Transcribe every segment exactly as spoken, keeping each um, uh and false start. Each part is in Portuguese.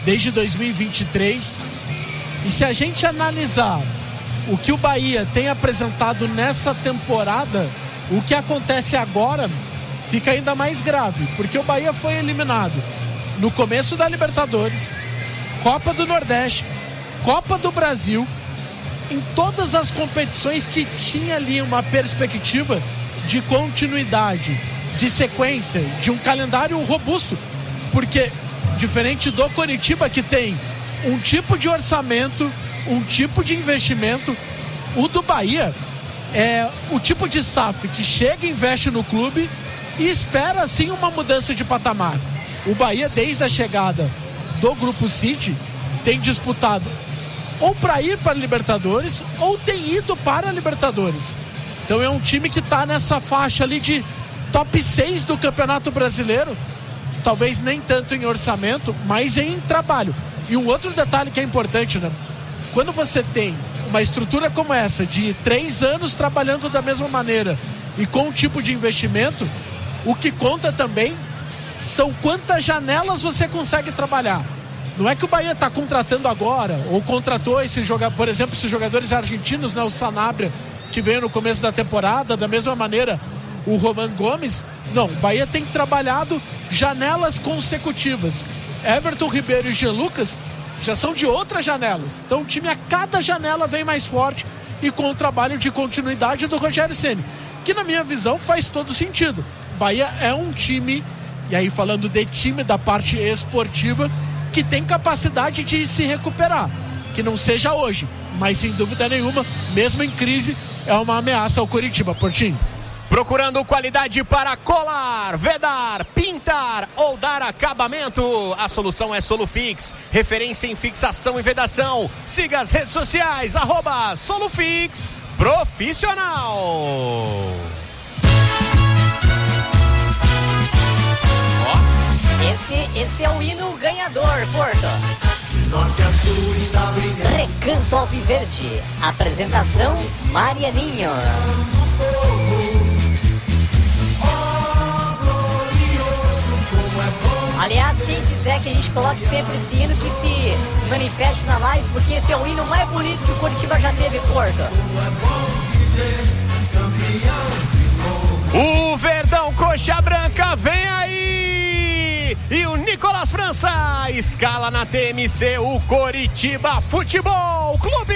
desde dois mil e vinte e três. E se a gente analisar o que o Bahia tem apresentado nessa temporada, o que acontece agora fica ainda mais grave, porque o Bahia foi eliminado no começo da Libertadores, Copa do Nordeste, Copa do Brasil, em todas as competições que tinha ali uma perspectiva de continuidade, de sequência, de um calendário robusto, porque diferente do Coritiba, que tem um tipo de orçamento, um tipo de investimento, o do Bahia é o tipo de S A F que chega, investe no clube e espera sim uma mudança de patamar. O Bahia, desde a chegada do Grupo City, tem disputado ou para ir para a Libertadores ou tem ido para a Libertadores. Então é um time que está nessa faixa ali de top seis do Campeonato Brasileiro, talvez nem tanto em orçamento, mas em trabalho. E um outro detalhe que é importante, né? Quando você tem uma estrutura como essa, de três anos trabalhando da mesma maneira e com um tipo de investimento, o que conta também são quantas janelas você consegue trabalhar. Não é que o Bahia está contratando agora, ou contratou esse jogador, por exemplo, esses jogadores argentinos, né, o Sanabria, que veio no começo da temporada, da mesma maneira o Roman Gomes. Não, o Bahia tem trabalhado janelas consecutivas. Everton Ribeiro e Jean Lucas já são de outras janelas. Então o time a cada janela vem mais forte e com o trabalho de continuidade do Rogério Ceni, que na minha visão faz todo sentido. Bahia é um time, e aí falando de time da parte esportiva, que tem capacidade de se recuperar. Que não seja hoje, mas sem dúvida nenhuma, mesmo em crise, é uma ameaça ao Coritiba. Portinho. Procurando qualidade para colar, vedar, pintar ou dar acabamento? A solução é Solufix, referência em fixação e vedação. Siga as redes sociais, arroba Solufix Profissional. Esse, esse é o hino ganhador, Porto. Norte a sul está brilhando. Recanto Alviverde. Apresentação Marianinho. Aliás, quem quiser que a gente coloque sempre esse hino, que se manifeste na live, porque esse é o hino mais bonito que o Coritiba já teve, Porto. O Verdão Coxa Branca vem aí! E o Nicolas França escala na T M C o Coritiba Futebol Clube!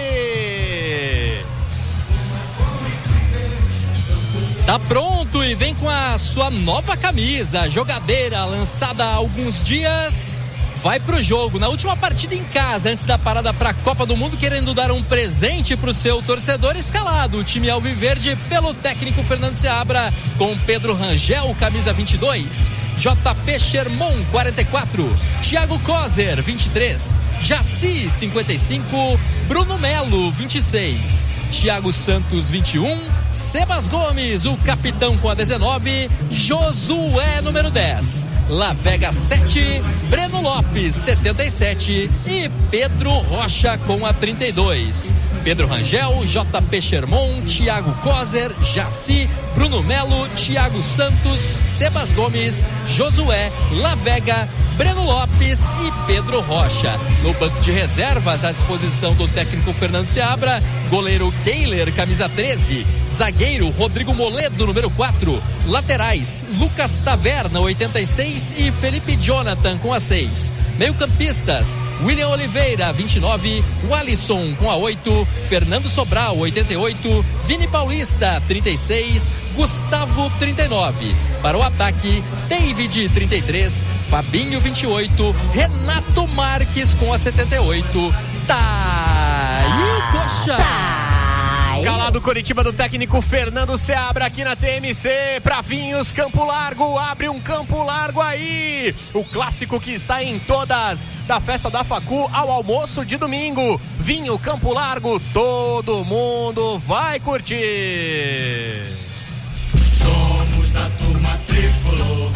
Tá pronto e vem com a sua nova camisa, jogadeira lançada há alguns dias, vai pro jogo. Na última partida em casa, antes da parada pra Copa do Mundo, querendo dar um presente pro seu torcedor, escalado o time alviverde pelo técnico Fernando Seabra, com Pedro Rangel, camisa vinte e dois, J P Sherman, quarenta e quatro, Thiago Kozer, vinte e três, Jaci, cinquenta e cinco, Bruno Melo, vinte e seis, Thiago Santos, vinte e um, Sebas Gomes, o capitão, com a dezenove, Josué, número dez, Lavega, sete, Breno Lopes, setenta e sete e Pedro Rocha com a trinta e dois. Pedro Rangel, J P Sherman, Thiago Kozer, Jaci, Bruno Melo, Thiago Santos, Sebas Gomes, Josué, Lavega, Breno Lopes e Pedro Rocha. No banco de reservas, à disposição do técnico Fernando Seabra, goleiro Keiler, camisa treze, zagueiro Rodrigo Moledo, número quatro, laterais Lucas Taverna, oitenta e seis e Felipe Jonathan com a seis, meio-campistas William Oliveira, vinte e nove, Walisson com a oito, Fernando Sobral, oitenta e oito, Vini Paulista, trinta e seis, Gustavo, trinta e nove. Para o ataque, David, trinta e três, Fabinho, vinte e oito, Renato Marques com a setenta e oito. Tá aí o Coxa. Escalado Coritiba do técnico Fernando Seabra aqui na T M C para Vinhos Campo Largo. Abre um Campo Largo aí. O clássico que está em todas, da festa da Facu ao almoço de domingo. Vinho Campo Largo, todo mundo vai curtir. Somos da turma tricolor.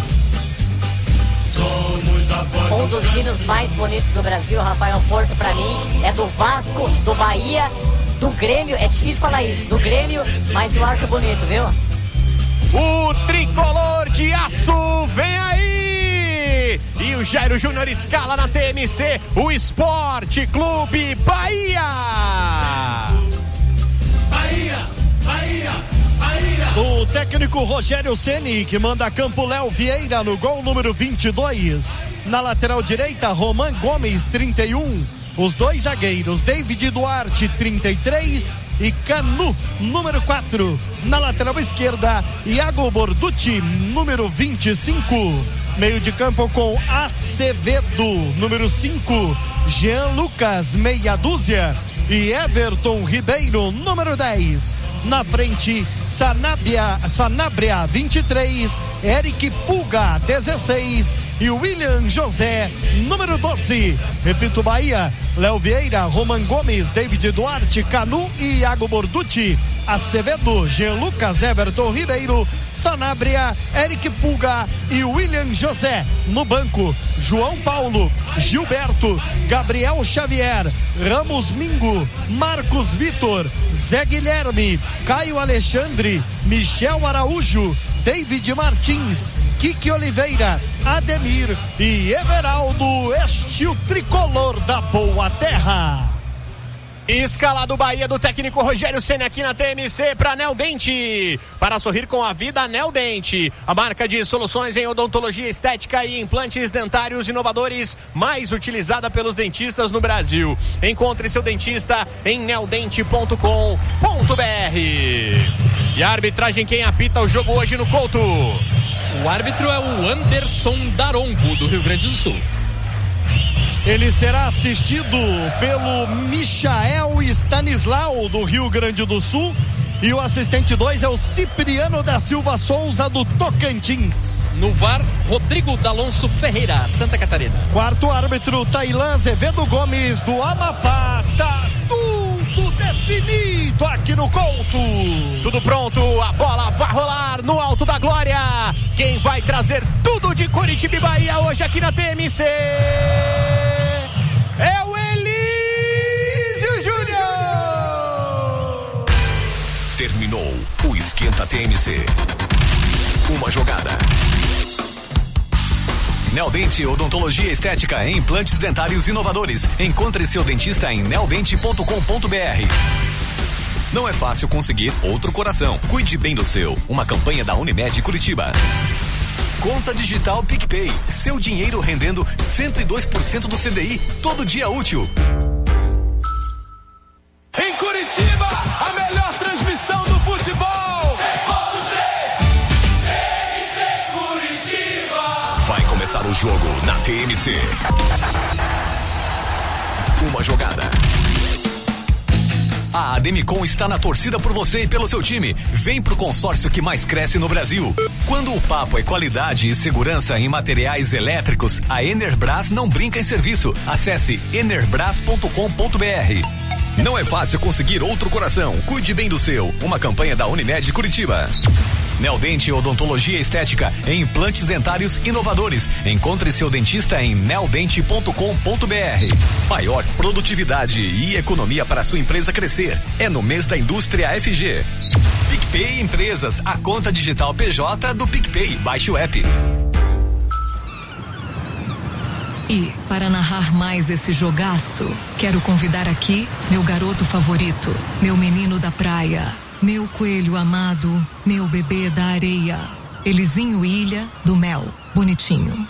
Somos a voz. Um dos hinos mais bonitos do Brasil, Rafael Porto, pra mim, é do Vasco, do Bahia, do Grêmio. É difícil falar isso, do Grêmio, mas eu acho bonito, viu? O tricolor de aço vem aí! C e o Jairo Júnior escala na T M C o Esporte Clube Bahia. Bahia, Bahia, Bahia. O técnico Rogério Ceni, que manda campo Léo Vieira no gol número vinte e dois. Na lateral direita, Roman Gomes, trinta e um. Os dois zagueiros, David Duarte, trinta e três, e Canu, número quatro. Na lateral esquerda, Iago Borducci, número vinte e cinco. Meio de campo com Acevedo, número cinco. Jean Lucas, meia dúzia. E Everton Ribeiro, número dez. Na frente, Sanabria, Sanabria, vinte e três. Eric Pulga, dezesseis. E William José, número doze. Repito, Bahia, Léo Vieira, Roman Gomes, David Duarte, Canu e Iago Borducci. Acevedo, Jean Lucas, Everton Ribeiro, Sanabria, Eric Pulga e William José. No banco, João Paulo, Gilberto, Gabriel Xavier, Ramos Mingo, Marcos Vitor, Zé Guilherme, Caio Alexandre, Michel Araújo, David Martins, Kiki Oliveira, Ademir e Everaldo, este o tricolor da Boa Terra. Escalado Bahia do técnico Rogério Ceni aqui na T M C para Nel Dente. Para sorrir com a vida, Nel Dente. A marca de soluções em odontologia estética e implantes dentários inovadores mais utilizada pelos dentistas no Brasil. Encontre seu dentista em nel dente ponto com ponto b r. E a arbitragem, quem apita o jogo hoje no Couto? O árbitro é o Anderson Daronco, do Rio Grande do Sul. Ele será assistido pelo Michael Stanislau, do Rio Grande do Sul. E o assistente dois é o Cipriano da Silva Souza, do Tocantins. No V A R, Rodrigo D'Alonso Ferreira, Santa Catarina. Quarto árbitro, Tailã Azevedo Gomes, do Amapá. Tá tudo definido aqui no Couto. Tudo pronto, a bola vai rolar no Alto da Glória. Quem vai trazer tudo de Coritiba e Bahia hoje aqui na T M C é o Elísio Júnior. Terminou o Esquenta T M C. Uma jogada. Nel Dente, odontologia estética em implantes dentários inovadores. Encontre seu dentista em nel dente ponto com ponto b r. Não é fácil conseguir outro coração. Cuide bem do seu. Uma campanha da Unimed Curitiba. Conta digital PicPay. Seu dinheiro rendendo cento e dois por cento do C D I todo dia útil. Em Curitiba, a melhor transmissão do futebol. cem ponto três, T M C Curitiba. Vai começar o jogo na T M C. Uma jogada. A Ademicon está na torcida por você e pelo seu time. Vem pro consórcio que mais cresce no Brasil. Quando o papo é qualidade e segurança em materiais elétricos, a Enerbras não brinca em serviço. Acesse enerbras ponto com ponto b r. Não é fácil conseguir outro coração. Cuide bem do seu. Uma campanha da Unimed Curitiba. Nel Dente, odontologia estética em implantes dentários inovadores. Encontre seu dentista em nel dente ponto com ponto b r. Maior produtividade e economia para sua empresa crescer. É no mês da indústria F G. PicPay Empresas, a conta digital P J do PicPay. Baixe o app. E, para narrar mais esse jogaço, quero convidar aqui meu garoto favorito, meu menino da praia, meu coelho amado, meu bebê da areia, Elizinho Ilha do Mel, bonitinho.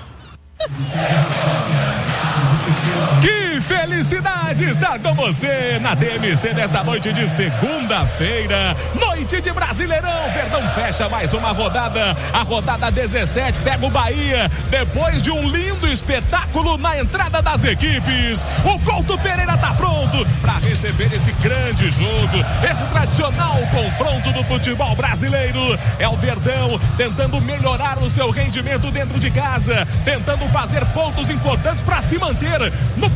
Que felicidade estar com você na T M C desta noite de segunda-feira, noite de Brasileirão. Verdão fecha mais uma rodada, a rodada dezessete pega o Bahia, depois de um lindo espetáculo na entrada das equipes. O Couto Pereira tá pronto para receber esse grande jogo, esse tradicional confronto do futebol brasileiro. É o Verdão tentando melhorar o seu rendimento dentro de casa, tentando fazer pontos importantes para se manter no pelotão de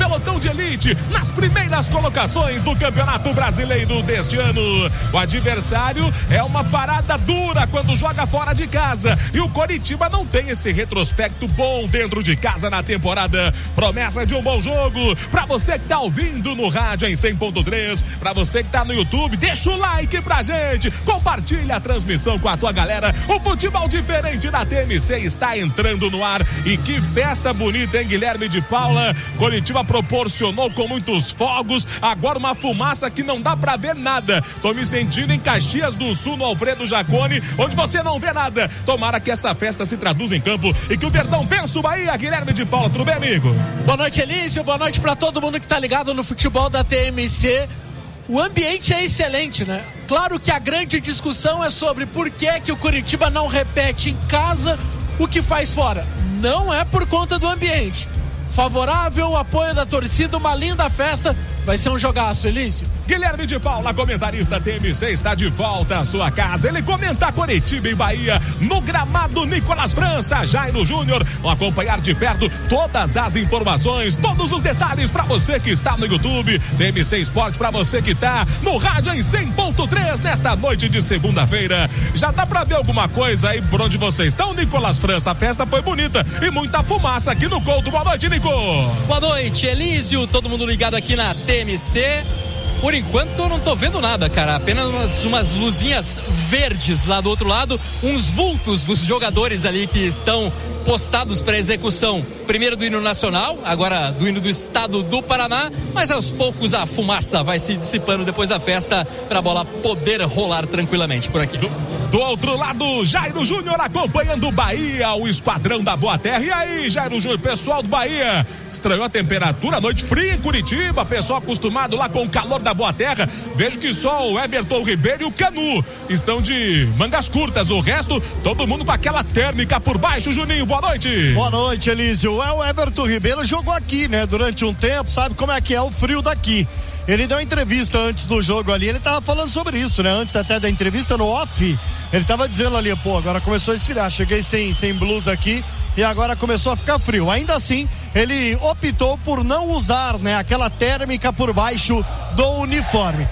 de elite nas primeiras colocações do Campeonato Brasileiro deste ano. O adversário é uma parada dura quando joga fora de casa e o Coritiba não tem esse retrospecto bom dentro de casa na temporada. Promessa de um bom jogo para você que tá ouvindo no rádio em cem ponto três, para você que tá no YouTube, deixa o like pra gente, compartilha a transmissão com a tua galera. O futebol diferente da T M C está entrando no ar e que festa bonita, hein, Guilherme de Paula? Coritiba proporcionou com muitos fogos, agora uma fumaça que não dá pra ver nada. Tô me sentindo em Caxias do Sul, no Alfredo Jaconi, onde você não vê nada. Tomara que essa festa se traduza em campo e que o Verdão vença o Bahia. Guilherme de Paula, tudo bem, amigo? Boa noite, Elísio, boa noite pra todo mundo que tá ligado no futebol da T M C. O ambiente é excelente, né? Claro que a grande discussão é sobre por que que o Coritiba não repete em casa o que faz fora. Não é por conta do ambiente. Favorável, o apoio da torcida, uma linda festa. Vai ser um jogaço, Elísio. Guilherme de Paula, comentarista T M C, está de volta à sua casa. Ele comenta Coritiba e Bahia no gramado Nicolas França. Jairo Júnior, vão acompanhar de perto todas as informações, todos os detalhes para você que está no YouTube. T M C Esporte para você que está no rádio em cem ponto três nesta noite de segunda-feira. Já dá para ver alguma coisa aí por onde vocês estão, Nicolas França? A festa foi bonita e muita fumaça aqui no Couto. Boa noite, Nico. Boa noite, Elísio. Todo mundo ligado aqui na T M C. Por enquanto eu não tô vendo nada, cara, apenas umas, umas luzinhas verdes lá do outro lado, uns vultos dos jogadores ali que estão postados para execução, primeiro do hino nacional, agora do hino do estado do Paraná, mas aos poucos a fumaça vai se dissipando depois da festa para a bola poder rolar tranquilamente por aqui. Do, do outro lado, Jairo Júnior acompanhando o Bahia, o esquadrão da Boa Terra. E aí, Jairo Júnior, pessoal do Bahia, estranhou a temperatura, noite fria em Curitiba, pessoal acostumado lá com o calor da Boa Terra. Vejo que só o Everton Ribeiro e o Canu estão de mangas curtas, o resto, todo mundo com aquela térmica por baixo. Juninho, boa noite. Boa noite, Elísio. É, o Everton Ribeiro jogou aqui, né, durante um tempo, sabe como é que é o frio daqui. Ele deu uma entrevista antes do jogo ali, ele tava falando sobre isso, né, antes até da entrevista no off, ele tava dizendo ali, pô, agora começou a esfriar, cheguei sem, sem blusa aqui e agora começou a ficar frio. Ainda assim, ele optou por não usar, né, aquela térmica por baixo do uniforme.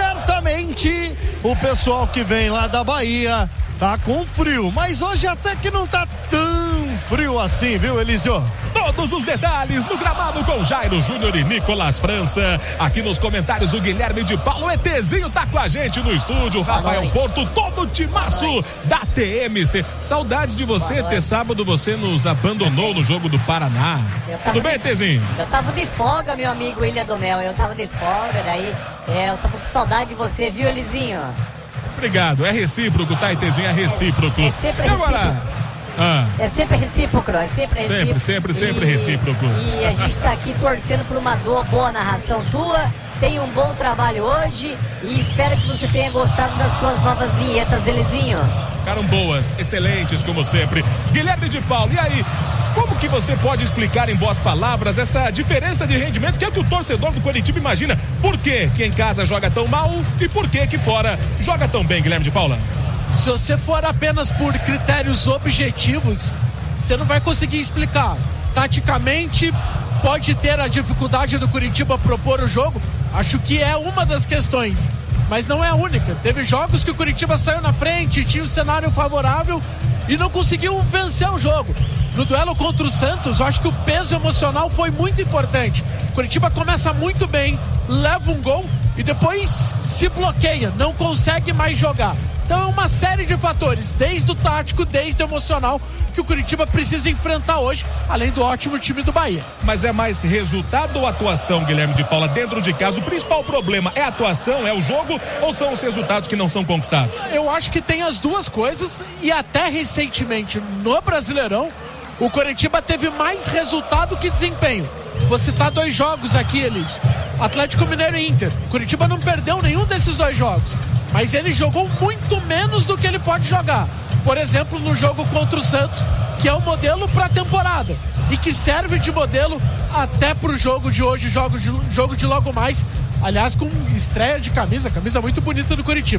Certamente o pessoal que vem lá da Bahia tá com frio, mas hoje até que não tá tão frio assim, viu, Elisio? Todos os detalhes no gramado com Jairo Júnior e Nicolas França. Aqui nos comentários o Guilherme de Paulo, o ETzinho tá com a gente no estúdio, Rafael Porto, todo o timaço da T M C. Saudades de você, ter sábado você nos abandonou no jogo do Paraná. Tudo bem, ETzinho? Eu tava de folga, meu amigo William Domel, eu tava de folga, daí é, eu tava com saudade de você, viu, Elizinho? Obrigado, é recíproco, tá, ETzinho? É recíproco. É sempre recíproco. Agora, ah. É sempre recíproco, é sempre recíproco. Sempre, sempre, sempre e, recíproco. E a gente tá aqui torcendo por uma boa narração tua. Tem um bom trabalho hoje e espero que você tenha gostado das suas novas vinhetas, Elizinho. Ficaram boas, excelentes, como sempre. Guilherme de Paulo, e aí? Como que você pode explicar em boas palavras essa diferença de rendimento que é que o torcedor do Coritiba imagina? Por que que em casa joga tão mal e por que que fora joga tão bem, Guilherme de Paula? Se você for apenas por critérios objetivos, você não vai conseguir explicar. Taticamente, pode ter a dificuldade do Coritiba propor o jogo. Acho que é uma das questões, mas não é a única. Teve jogos que o Coritiba saiu na frente, tinha um cenário favorável e não conseguiu vencer o jogo. No duelo contra o Santos, eu acho que o peso emocional foi muito importante. O Coritiba começa muito bem, leva um gol e depois se bloqueia, não consegue mais jogar. Então é uma série de fatores, desde o tático, desde o emocional, que o Coritiba precisa enfrentar hoje, além do ótimo time do Bahia. Mas é mais resultado ou atuação, Guilherme de Paula, dentro de casa? O principal problema é a atuação, é o jogo, ou são os resultados que não são conquistados? Eu acho que tem as duas coisas, e até recentemente no Brasileirão, o Coritiba teve mais resultado que desempenho. Vou citar dois jogos aqui, Elis. Atlético Mineiro e Inter. O Coritiba não perdeu nenhum desses dois jogos, mas ele jogou muito menos do que ele pode jogar. Por exemplo, no jogo contra o Santos, que é o modelo para a temporada e que serve de modelo até para o jogo de hoje, jogo de, jogo de logo mais. Aliás, com estreia de camisa, camisa muito bonita do Coritiba.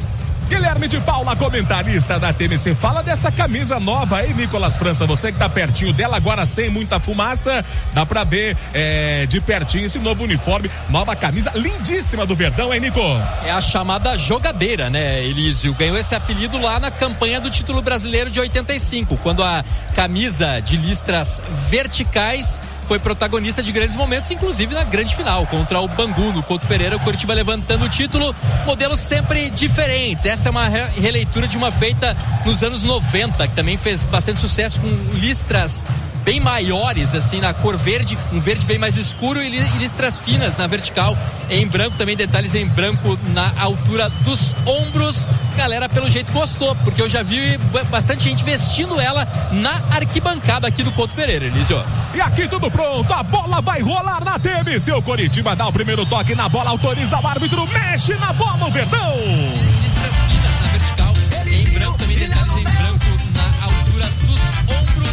Guilherme de Paula, comentarista da T M C. Fala dessa camisa nova aí, Nicolas França. Você que tá pertinho dela agora sem muita fumaça, dá pra ver é, de pertinho esse novo uniforme, nova camisa lindíssima do Verdão, hein, Nico? É a chamada jogadeira, né, Elísio? Ganhou esse apelido lá na campanha do título brasileiro de oitenta e cinco, quando a camisa de listras verticais foi protagonista de grandes momentos, inclusive na grande final contra o Bangu, no Couto Pereira, o Coritiba levantando o título, modelos sempre diferentes. Essa é uma re- releitura de uma feita nos anos noventa, que também fez bastante sucesso, com listras bem maiores, assim, na cor verde, um verde bem mais escuro, e listras finas na vertical, em branco também, detalhes em branco na altura dos ombros. Galera, pelo jeito, gostou, porque eu já vi bastante gente vestindo ela na arquibancada aqui do Couto Pereira, Elísio. E aqui tudo pronto, a bola vai rolar na T M C. O Coritiba dá o primeiro toque na bola, autoriza o árbitro, mexe na bola o Verdão. Listras finas na vertical, em branco também, detalhes em branco na altura dos ombros.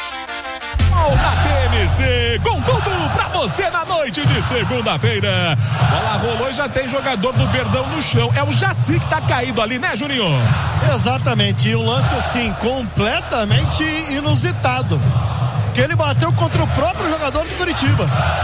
Na T M C, com tudo pra você na noite de segunda-feira. A bola rolou e já tem jogador do Verdão no chão. É o Jaci que tá caído ali, né, Juninho? Exatamente, e um lance assim completamente inusitado, que ele bateu contra o próprio jogador do Coritiba.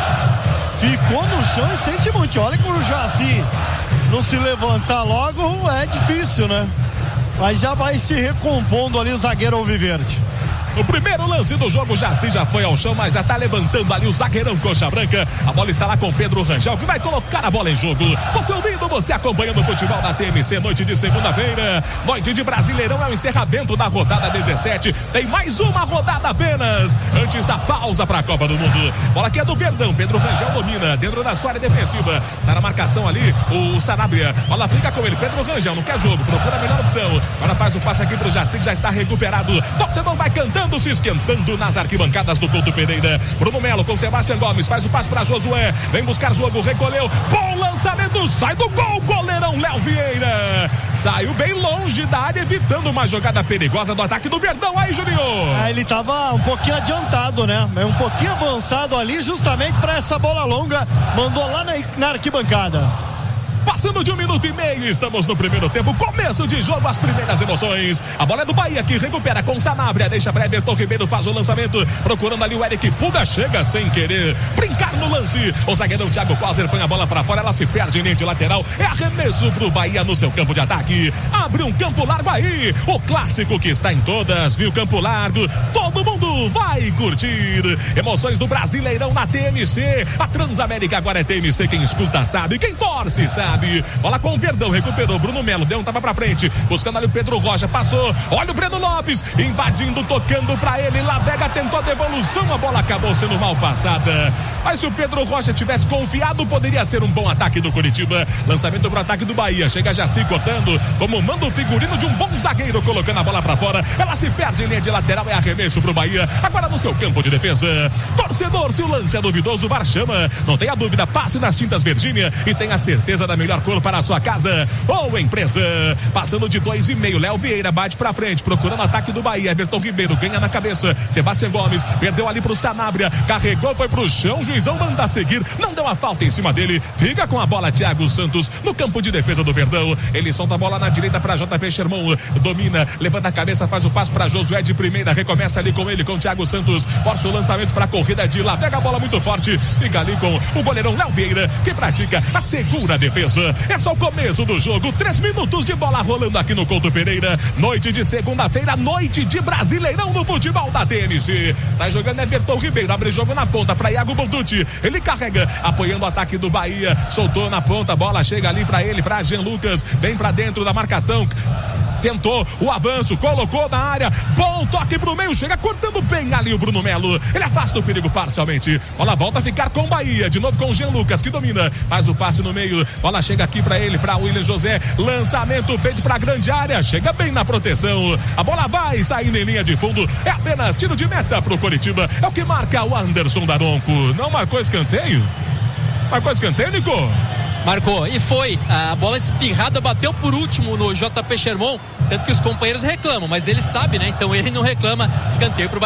Ficou no chão e sente muito. Olha que o Jaci não se levantar logo é difícil, né? Mas já vai se recompondo ali o zagueiro alviverde. No primeiro lance do jogo, o Jaci já foi ao chão, mas já tá levantando ali o zagueirão coxa branca. A bola está lá com Pedro Rangel, que vai colocar a bola em jogo. Você ouvindo, você acompanhando o futebol da T M C, noite de segunda-feira. Noite de Brasileirão, é o encerramento da rodada dezessete. Tem mais uma rodada apenas, antes da pausa para a Copa do Mundo. Bola que é do Verdão, Pedro Rangel domina, dentro da sua área defensiva. Sai na marcação ali, o Sanabria. Bola fica com ele, Pedro Rangel, não quer jogo, procura a melhor opção. Agora faz o passe aqui pro Jaci, que já está recuperado. Torcedor vai cantando, se esquentando nas arquibancadas do Couto Pereira. Bruno Melo com Sebastião Gomes, faz o passe para Josué, vem buscar jogo, recolheu, bom lançamento, sai do gol, goleirão Léo Vieira, saiu bem longe da área, evitando uma jogada perigosa do ataque do Verdão. Aí, Juninho, ah, ele estava um pouquinho adiantado, né, um pouquinho avançado ali, justamente para essa bola longa, mandou lá na, na arquibancada. Passando de um minuto e meio, estamos no primeiro tempo, começo de jogo, as primeiras emoções. A bola é do Bahia, que recupera com Sanabria, deixa para Everton Ribeiro, faz o lançamento, procurando ali o Eric Puga, chega sem querer brincar no lance. O zagueirão Thiago Coser põe a bola para fora, ela se perde em linha de lateral, é arremesso pro Bahia no seu campo de ataque. Abre um campo largo aí, o clássico que está em todas, viu? Campo largo, todo mundo vai curtir. Emoções do Brasileirão na T M C, a Transamérica agora é T M C, quem escuta sabe, quem torce sabe. Bola com o Verdão, recuperou Bruno Melo, deu um tapa pra frente, buscando ali o Pedro Rocha, passou, olha o Breno Lopes, invadindo, tocando pra ele, Lavega tentou a devolução, a bola acabou sendo mal passada, mas se o Pedro Rocha tivesse confiado, poderia ser um bom ataque do Coritiba. Lançamento pro ataque do Bahia, chega Jaci cortando, como manda o figurino de um bom zagueiro, colocando a bola pra fora, ela se perde em linha de lateral, é arremesso pro Bahia, agora no seu campo de defesa. Torcedor, se o lance é duvidoso, VAR chama, não tenha dúvida, passe nas tintas Virgínia e tenha certeza da melhor cor para a sua casa ou empresa. Passando de dois e meio, Léo Vieira bate pra frente, procurando o ataque do Bahia, Everton Ribeiro ganha na cabeça, Sebastião Gomes perdeu ali pro Sanabria, carregou, foi pro chão, juizão manda seguir, não deu a falta em cima dele, fica com a bola Thiago Santos no campo de defesa do Verdão, ele solta a bola na direita para J P Sherman, domina, levanta a cabeça, faz o passo para Josué de primeira, recomeça ali com ele, com Thiago Santos, força o lançamento para a corrida de lá, pega a bola muito forte, fica ali com o goleirão Léo Vieira, que pratica a segura defesa. É só o começo do jogo, três minutos de bola rolando aqui no Couto Pereira, noite de segunda-feira, noite de Brasileirão no futebol da T M C. Sai jogando Everton Ribeiro, abre jogo na ponta para Iago Borducci, ele carrega, apoiando o ataque do Bahia, soltou na ponta, a bola chega ali para ele, para Jean Lucas, vem para dentro da marcação, tentou o avanço, colocou na área, bom toque pro meio, chega cortando bem ali o Bruno Melo, ele afasta o perigo parcialmente, bola volta a ficar com o Bahia, de novo com o Jean Lucas, que domina, faz o passe no meio, bola chega aqui pra ele, pra William José, lançamento feito pra grande área, chega bem na proteção, a bola vai saindo em linha de fundo, é apenas tiro de meta pro Coritiba, é o que marca o Anderson Daronco. Não marcou escanteio? Marcou escanteio, Nico? Marcou, e foi, a bola espirrada bateu por último no J P Sherman, tanto que os companheiros reclamam, mas ele sabe, né, então ele não reclama, escanteio pro Bahia.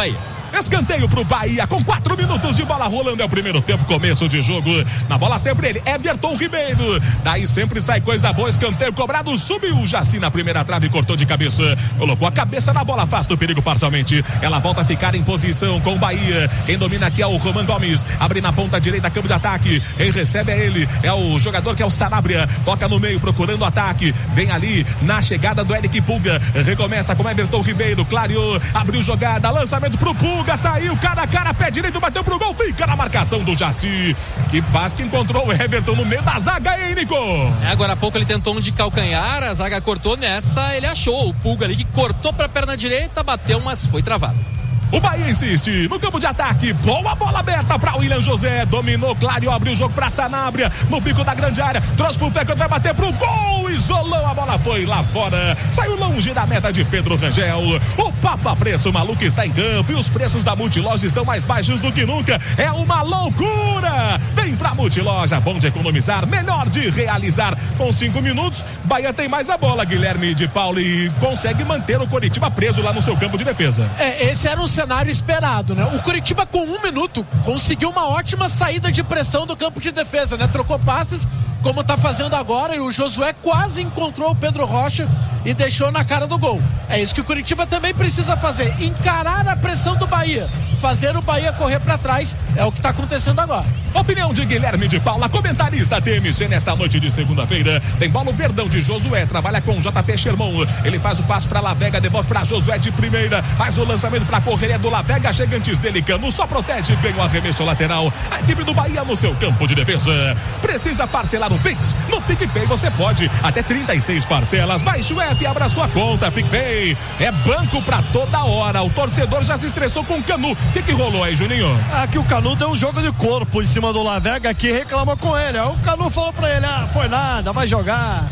Escanteio pro Bahia com quatro minutos de bola rolando. É o primeiro tempo, começo de jogo. Na bola sempre ele, Everton Ribeiro. Daí sempre sai coisa boa. Escanteio cobrado, subiu o Jaci na primeira trave, cortou de cabeça. Colocou a cabeça na bola, afasta o perigo parcialmente. Ela volta a ficar em posição com o Bahia. Quem domina aqui é o Roman Gomes. Abre na ponta direita, campo de ataque. Quem recebe é ele. É o jogador que é o Sanabria. Toca no meio, procurando o ataque. Vem ali na chegada do Eric Pulga. Recomeça com Everton Ribeiro. Clareou, abriu jogada. Lançamento pro Pulga. Saiu, cara a cara, pé direito, bateu pro gol. Fica na marcação do Jaci. Que passe que encontrou o Everton no meio da zaga, hein, Nico? É, agora há pouco ele tentou um de calcanhar. A zaga cortou nessa. Ele achou o Pulga ali que cortou pra perna direita, bateu, mas foi travado. O Bahia insiste no campo de ataque. Boa bola aberta para o William José. Dominou, clareou, abriu o jogo para Sanabria. No bico da grande área. Trouxe pro pé, vai bater pro gol. Isolou, a bola foi lá fora. Saiu longe da meta de Pedro Rangel. O Papa Preço maluco está em campo. E os preços da Multiloja estão mais baixos do que nunca. É uma loucura. Vem pra Multiloja. Bom de economizar, melhor de realizar. Com cinco minutos, Bahia tem mais a bola. Guilherme de Paulo e consegue manter o Coritiba preso lá no seu campo de defesa. É, esse era um cenário esperado, né? O Coritiba com um minuto conseguiu uma ótima saída de pressão do campo de defesa, né? Trocou passes, como tá fazendo agora, e o Josué quase encontrou o Pedro Rocha e deixou na cara do gol. É isso que o Coritiba também precisa fazer, encarar a pressão do Bahia, fazer o Bahia correr para trás, é o que tá acontecendo agora. Opinião de Guilherme de Paula, comentarista T M C nesta noite de segunda-feira. Tem bola no Verdão de Josué, trabalha com J P Sherman. Ele faz o passo para Lavega, devolve para Josué de primeira, faz o lançamento para correr, é do Lavega, chega antes dele, Cano só protege, ganha o arremesso lateral. A equipe do Bahia no seu campo de defesa. Precisa parcelar o Pix? No PicPay você pode, até trinta e seis parcelas. Baixe o app e abra sua conta. PicPay é banco pra toda hora. O torcedor já se estressou com o Canu. O que que rolou aí, Juninho? Aqui o Canu deu um jogo de corpo em cima do Lavega, que reclamou com ele. Aí o Canu falou pra ele, ah, foi nada, vai jogar.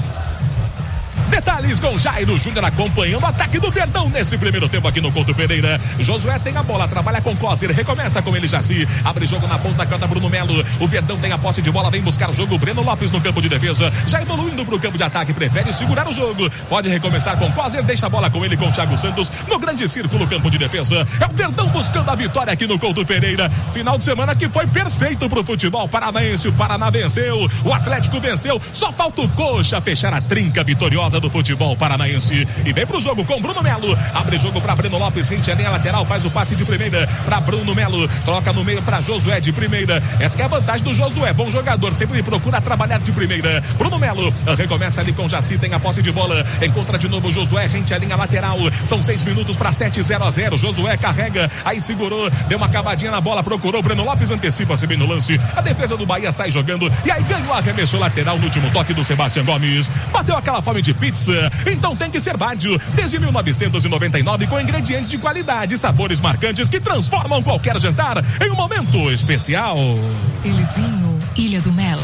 Detalhes com Jairo Júnior acompanhando o ataque do Verdão nesse primeiro tempo aqui no Couto Pereira. Josué tem a bola, trabalha com Coser, recomeça com ele Jaci, abre jogo na ponta, canta Bruno Melo. O Verdão tem a posse de bola, vem buscar o jogo. Breno Lopes no campo de defesa, já evoluindo pro campo de ataque, prefere segurar o jogo. Pode recomeçar com Coser, deixa a bola com ele, com o Thiago Santos no grande círculo, campo de defesa. É o Verdão buscando a vitória aqui no Couto Pereira. Final de semana que foi perfeito pro futebol paranaense. O Paraná venceu, o Atlético venceu, só falta o Coxa fechar a trinca vitoriosa do futebol paranaense. E vem pro jogo com Bruno Melo, abre jogo pra Breno Lopes, rente a linha lateral, faz o passe de primeira pra Bruno Melo, troca no meio pra Josué de primeira. Essa que é a vantagem do Josué, bom jogador, sempre procura trabalhar de primeira. Bruno Melo recomeça ali com Jaci, tem a posse de bola, encontra de novo Josué, rente a linha lateral, são seis minutos pra sete, zero a zero. Josué carrega, aí segurou, deu uma cavadinha na bola, procurou, Breno Lopes antecipa-se bem no lance, a defesa do Bahia sai jogando, e aí ganhou a arremesso lateral no último toque do Sebastião Gomes. Bateu aquela fome de pizza, então tem que ser Bádio, desde mil novecentos e noventa e nove, com ingredientes de qualidade e sabores marcantes que transformam qualquer jantar em um momento especial. Elizinho, Ilha do Mel.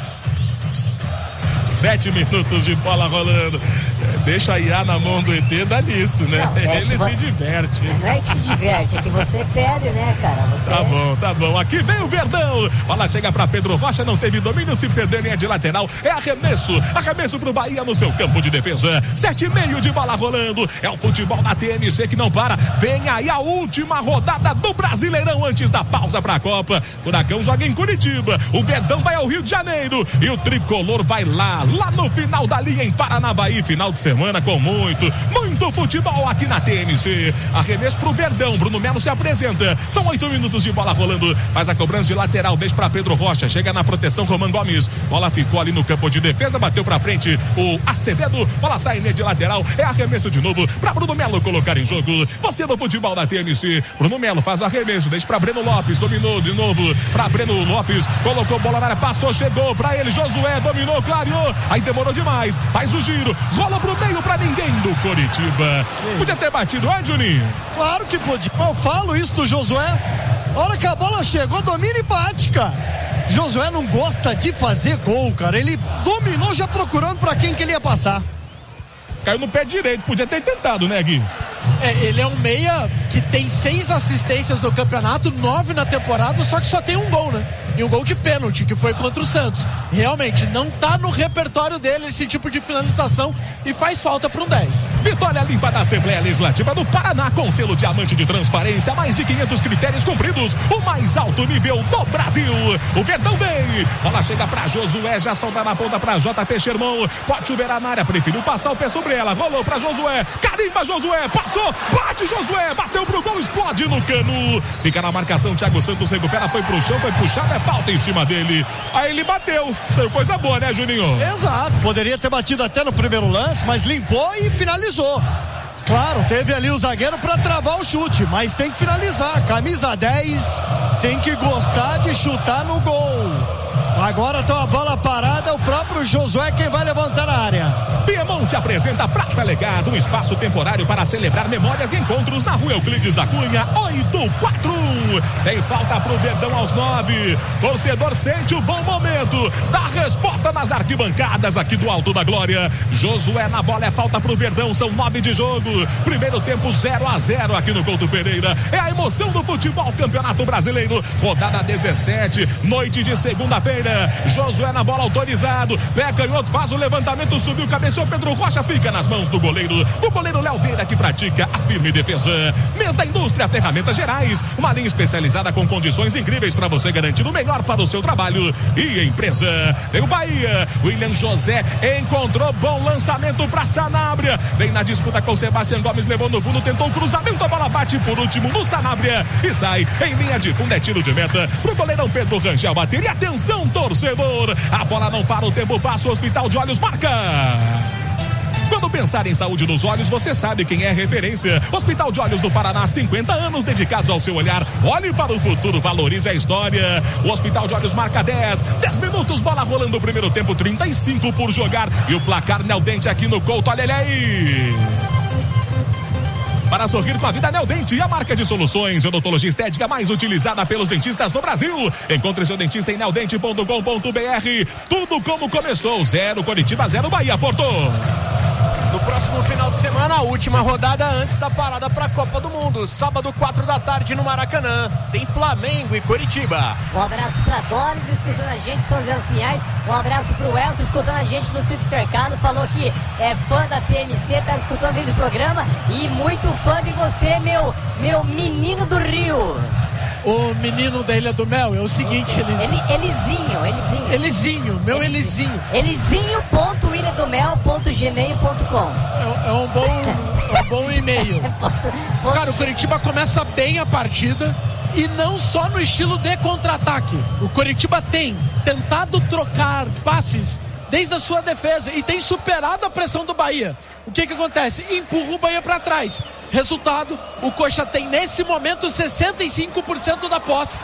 Sete minutos de bola rolando. Deixa a I A na mão do E T, dá nisso, né? Não, é Ele se você... diverte. Não é que se diverte, é que você perde, né, cara? Você... Tá bom, tá bom. Aqui vem o Verdão. Bola chega pra Pedro Rocha, não teve domínio, se perdeu linha de lateral. É arremesso. Arremesso pro Bahia no seu campo de defesa. Sete e meio de bola rolando. É o futebol da T M C que não para. Vem aí a última rodada do Brasileirão antes da pausa pra Copa. Furacão joga em Curitiba. O Verdão vai ao Rio de Janeiro. E o Tricolor vai lá, lá no final da linha em Paranavaí. Final de semana com muito, muito futebol aqui na T M C. Arremesso pro Verdão, Bruno Melo se apresenta, são oito minutos de bola rolando, faz a cobrança de lateral, deixa pra Pedro Rocha, chega na proteção Roman Gomes, bola ficou ali no campo de defesa, bateu pra frente o Acevedo, bola sai de lateral, é arremesso de novo pra Bruno Melo colocar em jogo. Você no futebol da T M C, Bruno Melo faz o arremesso, deixa pra Breno Lopes, dominou de novo pra Breno Lopes, colocou bola na área, passou, chegou pra ele, Josué dominou, clareou, aí demorou demais, faz o giro, rola pro meio pra ninguém do Coritiba. Que podia isso? Ter batido, é, Juninho? Claro que podia. Eu falo isso do Josué. A hora que a bola chegou, domina e bate, cara. Josué não gosta de fazer gol, cara. Ele dominou já procurando pra quem que ele ia passar. Caiu no pé direito, podia ter tentado, né, Gui? É, ele é um meia que tem seis assistências no campeonato, nove na temporada, só que só tem um gol, né? e um gol de pênalti, que foi contra o Santos. Realmente, não tá no repertório dele esse tipo de finalização e faz falta para um dez. Vitória limpa da Assembleia Legislativa do Paraná com selo diamante de transparência, mais de quinhentos critérios cumpridos, o mais alto nível do Brasil. O Verdão vem, bola chega para Josué, já solta na ponta para J P Sherman, pode chover na área, preferiu passar o pé sobre ela, rolou para Josué, carimba Josué, passou, bate Josué, bateu pro gol, explode no cano, fica na marcação, Thiago Santos recupera, foi pro chão, foi puxado, é falta em cima dele, aí ele bateu, saiu coisa boa, né, Juninho? Exato, poderia ter batido até no primeiro lance, mas limpou e finalizou. Claro, teve ali o zagueiro para travar o chute, mas tem que finalizar. Camisa dez tem que gostar de chutar no gol. Agora tem uma bola parada, o próprio Josué quem vai levantar na área. Piemonte apresenta Praça Legado, um espaço temporário para celebrar memórias e encontros na rua Euclides da Cunha, oito quatro um. Tem falta pro Verdão aos nove. Torcedor sente o bom momento. Dá resposta nas arquibancadas aqui do Alto da Glória. Josué na bola, é falta pro Verdão, são nove de jogo. Primeiro tempo zero a zero aqui no Couto Pereira. É a emoção do futebol Campeonato Brasileiro. Rodada dezessete, noite de segunda-feira. Josué na bola, autorizado, pé canhoto, faz o levantamento, subiu, cabeceou, Pedro Rocha, fica nas mãos do goleiro, do goleiro Léo Vieira, que pratica a firme defesa. Mês da Indústria Ferramentas Gerais, uma linha especializada com condições incríveis para você garantir o melhor para o seu trabalho e empresa. Tem o Bahia, William José encontrou bom lançamento para Sanabria, vem na disputa com Sebastião Gomes, levou no fundo, tentou o cruzamento, a bola bate por último no Sanabria e sai em linha de fundo, é tiro de meta pro goleirão Pedro Rangel bater. E atenção, torcedor, a bola não para, o tempo passa, o Hospital de Olhos marca. Quando pensar em saúde dos olhos, você sabe quem é referência. Hospital de Olhos do Paraná, cinquenta anos dedicados ao seu olhar. Olhe para o futuro, valorize a história. O Hospital de Olhos marca dez. dez minutos, bola rolando o primeiro tempo, trinta e cinco por jogar. E o placar Neldente aqui no Couto, olha ele aí. Para sorrir com a vida, Neldente, a marca de soluções e odontologia estética mais utilizada pelos dentistas no Brasil. Encontre seu dentista em neldente ponto com ponto br. Tudo como começou. Zero Coritiba, zero Bahia, Porto. No próximo final de semana, a última rodada antes da parada para a Copa do Mundo. Sábado, quatro da tarde, no Maracanã. Tem Flamengo e Coritiba. Um abraço para Doris, escutando a gente, São José dos Pinhais. Um abraço para o Elcio, escutando a gente no Sítio Cercado. Falou que é fã da T M C, tá escutando desde o programa. E muito fã de você, meu, meu menino do Rio. O menino da Ilha do Mel é o seguinte, Elizinho. Ele, Elizinho, Elizinho. Elizinho, meu Elizinho. Elizinho ponto ilha do mel ponto gmail ponto com. É, é um bom, é um bom e-mail. Cara, o Coritiba começa bem a partida e não só no estilo de contra-ataque. O Coritiba tem tentado trocar passes desde a sua defesa e tem superado a pressão do Bahia. O que que acontece? Empurra o Bahia para trás. Resultado, o Coxa tem nesse momento sessenta e cinco por cento da posse.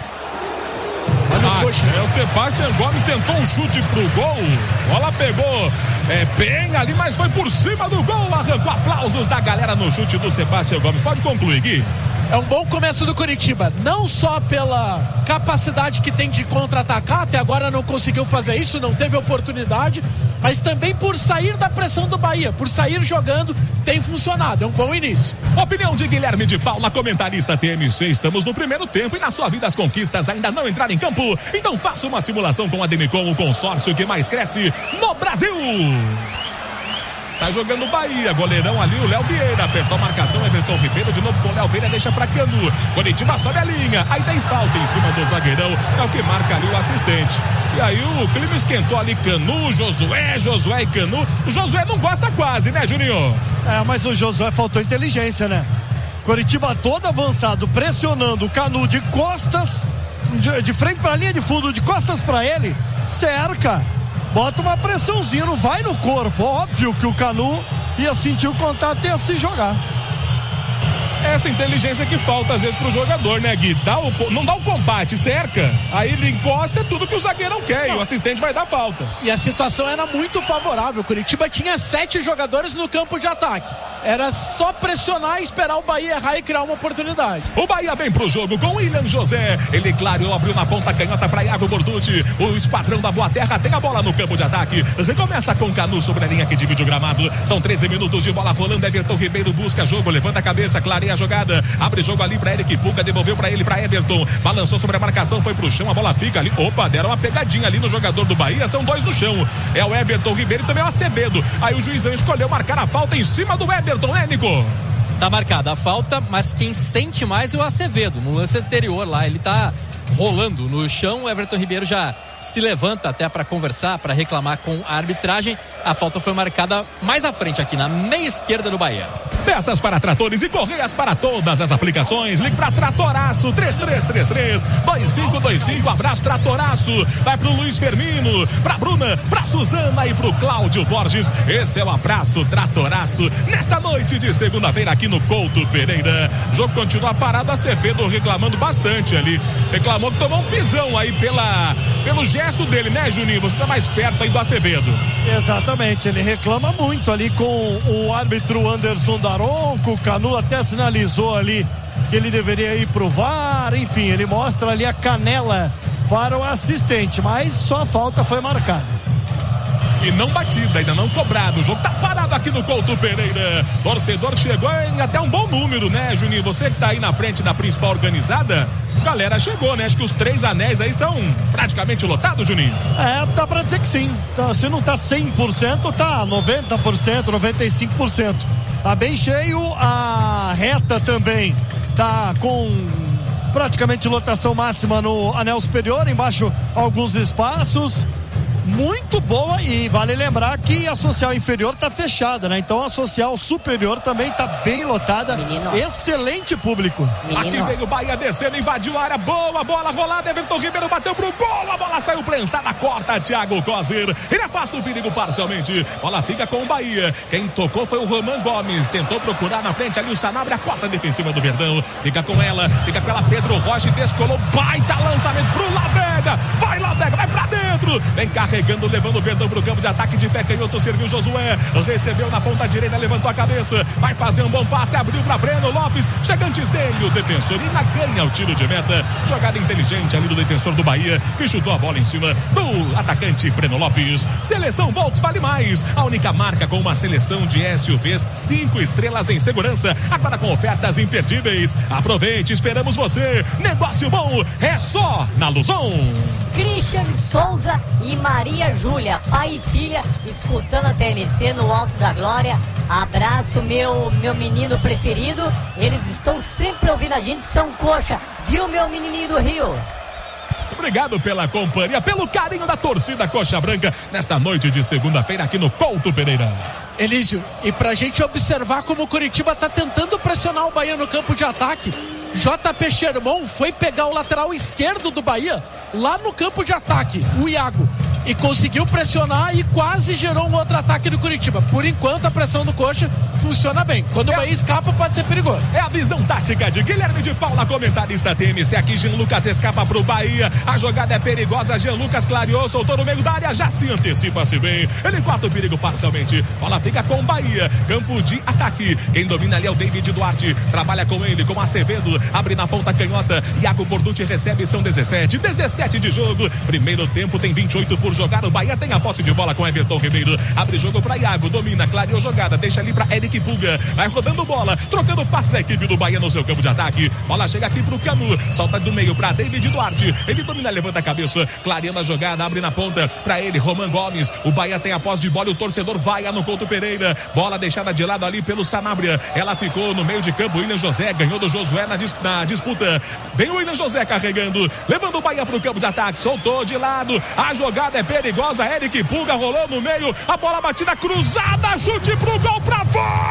Olha ah, o Coxa. É, o Sebastião Gomes tentou um chute pro gol. Bola pegou é, bem ali, mas foi por cima do gol. Arrancou aplausos da galera no chute do Sebastião Gomes. Pode concluir, Gui. É um bom começo do Coritiba, não só pela capacidade que tem de contra-atacar, até agora não conseguiu fazer isso, não teve oportunidade, mas também por sair da pressão do Bahia, por sair jogando, tem funcionado, é um bom início. Opinião de Guilherme de Paula, comentarista T M C. Estamos no primeiro tempo e na sua vida as conquistas ainda não entraram em campo, então faça uma simulação com a Demicon, o consórcio que mais cresce no Brasil. Sai jogando o Bahia, goleirão ali, o Léo Vieira, apertou a marcação, Everton Ribeiro, de novo com o Léo Vieira, deixa pra Canu, Coritiba sobe a linha, aí tem falta em cima do zagueirão, é o que marca ali o assistente, e aí o clima esquentou ali, Canu, Josué, Josué e Canu, o Josué não gosta quase, né, Juninho? É, mas o Josué faltou inteligência, né? Coritiba todo avançado, pressionando o Canu de costas, de, de frente pra linha de fundo, de costas pra ele, cerca. Bota uma pressãozinha, não vai no corpo. Óbvio que o Canu ia sentir o contato e ia se jogar. Essa inteligência que falta às vezes pro jogador, né, Gui? Dá o, não dá o combate, cerca. Aí ele encosta, é tudo que o zagueiro não quer. Não. E o assistente vai dar falta. E a situação era muito favorável. O Coritiba tinha sete jogadores no campo de ataque. Era só pressionar e esperar o Bahia errar e criar uma oportunidade. O Bahia vem pro jogo com William José. Ele, claro, abriu na ponta canhota para Iago Borducci. O esquadrão da Boa Terra tem a bola no campo de ataque. Recomeça com Canu sobre a linha que divide o gramado. São treze minutos de bola rolando. Everton Ribeiro busca jogo, levanta a cabeça, clareia a jogada. Abre jogo ali pra Eric Puga, devolveu pra ele, pra Everton. Balançou sobre a marcação, foi pro chão, a bola fica ali. Opa, deram uma pegadinha ali no jogador do Bahia, são dois no chão. É o Everton Ribeiro e também o Acevedo. Aí o juizão escolheu marcar a falta em cima do Everton, né, Nico? Tá marcada a falta, mas quem sente mais é o Acevedo. No lance anterior lá, ele tá rolando no chão, o Everton Ribeiro já se levanta até para conversar, para reclamar com a arbitragem. A falta foi marcada mais à frente aqui na meia esquerda do Bahia. Peças para tratores e correias para todas as aplicações. Ligue para Tratoraço três três três três, dois cinco dois cinco. Abraço Tratoraço. Vai pro Luiz Fermino, pra Bruna, pra Suzana e pro Cláudio Borges. Esse é o abraço Tratoraço nesta noite de segunda-feira aqui no Couto Pereira. O jogo continua parado, Acevedo reclamando bastante ali. Reclamou que tomou um pisão aí pela, pelo gesto dele, né, Juninho? Você tá mais perto aí do Acevedo. Exatamente, ele reclama muito ali com o árbitro Anderson Daronco. O Canu até sinalizou ali que ele deveria ir pro V A R. Enfim, ele mostra ali a canela para o assistente, mas só a falta foi marcada. E não batida, ainda não cobrado. O jogo tá parado aqui no Couto Pereira. Torcedor chegou em até um bom número, né, Juninho? Você que tá aí na frente da principal organizada, galera chegou, né? Acho que os três anéis aí estão praticamente lotados, Juninho. É, dá pra dizer que sim. Tá, se não tá cem por cento, tá noventa por cento, noventa e cinco por cento. Tá bem cheio. A reta também tá com praticamente lotação máxima no anel superior, embaixo alguns espaços. Muito boa, e vale lembrar que a social inferior tá fechada, né? Então a social superior também tá bem lotada. Menino. Excelente público. Menino. Aqui veio o Bahia descendo, invadiu a área, boa bola rolada, Everton Ribeiro bateu pro gol, a bola saiu prensada, corta Thiago Coser, ele afasta o perigo parcialmente, bola fica com o Bahia, quem tocou foi o Roman Gomes, tentou procurar na frente ali o Sanabria, corta defensiva do Verdão, fica com ela, fica com ela, Pedro Rocha, descolou, baita lançamento pro Lavega, vai Lavega, vai pra dentro, vem carregando, levando o Verdão pro campo de ataque, de pé canhoto, serviu Josué, recebeu na ponta direita, levantou a cabeça, vai fazer um bom passe, abriu pra Breno Lopes, chega antes dele o defensor, e na ganha o tiro de meta, jogada inteligente ali do defensor do Bahia, que chutou a bola em cima do atacante Breno Lopes. Seleção Volks vale mais, a única marca com uma seleção de S U Vs cinco estrelas em segurança, agora com ofertas imperdíveis. Aproveite, esperamos você. Negócio bom é só na Luzon. Christian Souza e Maria Júlia, pai e filha, escutando a T M C no Alto da Glória. Abraço, meu, meu menino preferido. Eles estão sempre ouvindo a gente, São Coxa, viu, meu menininho do Rio? Obrigado pela companhia, pelo carinho da torcida Coxa Branca nesta noite de segunda-feira aqui no Couto Pereira. Elísio, e pra gente observar como o Curitiba tá tentando pressionar o Bahia no campo de ataque, J P Sherman foi pegar o lateral esquerdo do Bahia lá no campo de ataque, o Iago, e conseguiu pressionar e quase gerou um outro ataque do Curitiba. Por enquanto a pressão do Coxa funciona bem. Quando é. o Bahia escapa, pode ser perigoso. É a visão tática de Guilherme de Paula, comentarista T M C. Aqui Jean Lucas escapa pro Bahia, a jogada é perigosa, Jean Lucas clareou, soltou no meio da área, já se antecipa-se bem, ele corta o perigo parcialmente, bola fica com o Bahia, campo de ataque, quem domina ali é o David Duarte, trabalha com ele, com Acevedo, abre na ponta canhota, Iago Borducci recebe, são dezessete, dezessete de jogo, primeiro tempo tem vinte e oito por jogar, o Bahia tem a posse de bola com Everton Ribeiro, abre jogo pra Iago, domina, clareou jogada, deixa ali pra Eric Puga, vai rodando bola, trocando passes a equipe do Bahia no seu campo de ataque, bola chega aqui pro Canu, solta do meio pra David Duarte, ele domina, levanta a cabeça, clareando a jogada, abre na ponta pra ele, Roman Gomes, o Bahia tem a posse de bola e o torcedor vai no Couto Pereira, bola deixada de lado ali pelo Sanabria, ela ficou no meio de campo, William José ganhou do Josué na, dis na disputa, vem o William José carregando, levando o Bahia pro campo de ataque, soltou de lado, a jogada é perigosa, Eric Puga rolou no meio, a bola batida cruzada, chute pro gol pra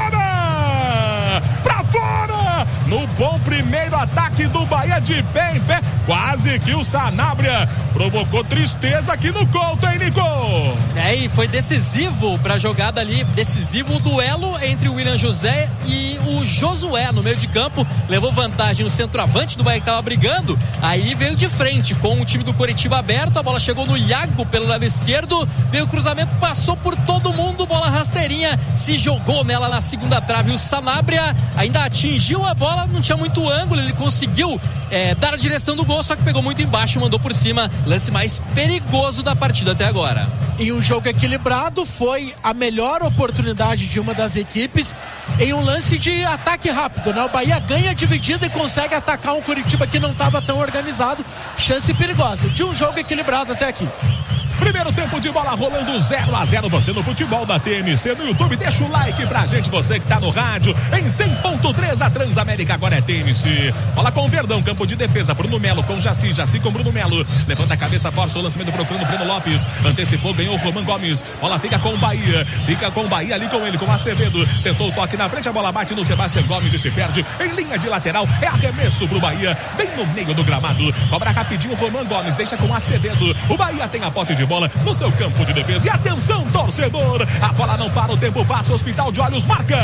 fora! Pra fora! No bom primeiro ataque do Bahia, de pé em pé, quase que o Sanabria provocou tristeza aqui no Couto, hein, Nico? É, e foi decisivo pra jogada ali, decisivo o duelo entre o William José e o Josué no meio de campo, levou vantagem o centroavante do Bahia que tava brigando, aí veio de frente com o time do Coritiba aberto, a bola chegou no Iago pelo lado esquerdo, veio o cruzamento, passou por todo mundo, bola rasteirinha, se jogou nela na segunda trave, o Sanabria ainda atingiu a bola, bola não tinha muito ângulo, ele conseguiu é, dar a direção do gol, só que pegou muito embaixo, mandou por cima, lance mais perigoso da partida até agora. Em um jogo equilibrado, foi a melhor oportunidade de uma das equipes em um lance de ataque rápido, né? O Bahia ganha dividida e consegue atacar um Curitiba que não estava tão organizado. Chance perigosa de um jogo equilibrado até aqui. Primeiro tempo de bola rolando zero a zero, você no futebol da T M C no YouTube. Deixa o like pra gente, você que tá no rádio. Em cem ponto três, a Transamérica agora é T M C. Bola com o Verdão, campo de defesa. Bruno Melo com Jaci, Jaci com Bruno Melo. Levanta a cabeça, força o lançamento procurando Breno Lopes. Antecipou, ganhou o Roman Gomes. Bola fica com o Bahia. Fica com o Bahia ali com ele, com o Acevedo. Tentou o toque na frente, a bola bate no Sebastião Gomes e se perde em linha de lateral. É arremesso pro Bahia, bem no meio do gramado. Cobra rapidinho o Roman Gomes, deixa com o Acevedo. O Bahia tem a posse de bola no seu campo de defesa. E atenção, torcedor, a bola não para, o tempo passa, o Hospital de Olhos marca.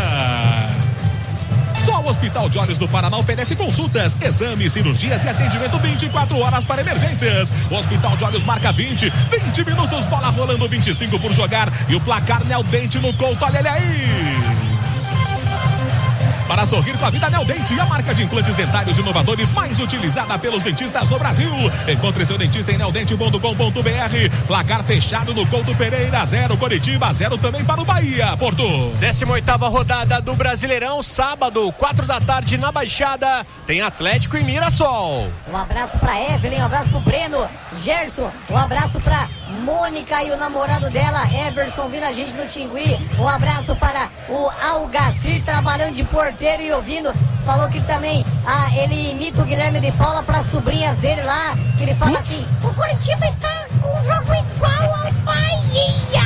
Só o Hospital de Olhos do Paraná oferece consultas, exames, cirurgias e atendimento vinte e quatro horas para emergências. O Hospital de Olhos marca vinte, vinte minutos, bola rolando, vinte e cinco por jogar. E o placar Neodente no Couto, olha ele aí. Para sorrir com a vida, Neodente, a marca de implantes dentários inovadores mais utilizada pelos dentistas no Brasil. Encontre seu dentista em neodente ponto com ponto b r. Placar fechado no Couto Pereira, zero Coritiba, zero também para o Bahia, Porto. décima oitava rodada do Brasileirão, sábado, quatro da tarde na Baixada, tem Atlético e Mirassol. Um abraço para Evelyn, um abraço pro Breno, Gerson, um abraço para Mônica e o namorado dela, Everson, vindo a gente no Tingui. Um abraço para o Algacir, trabalhando de porteiro e ouvindo. Falou que também ah, ele imita o Guilherme de Paula para as sobrinhas dele lá, que ele fala assim: o Curitiba está com um jogo igual ao Bahia.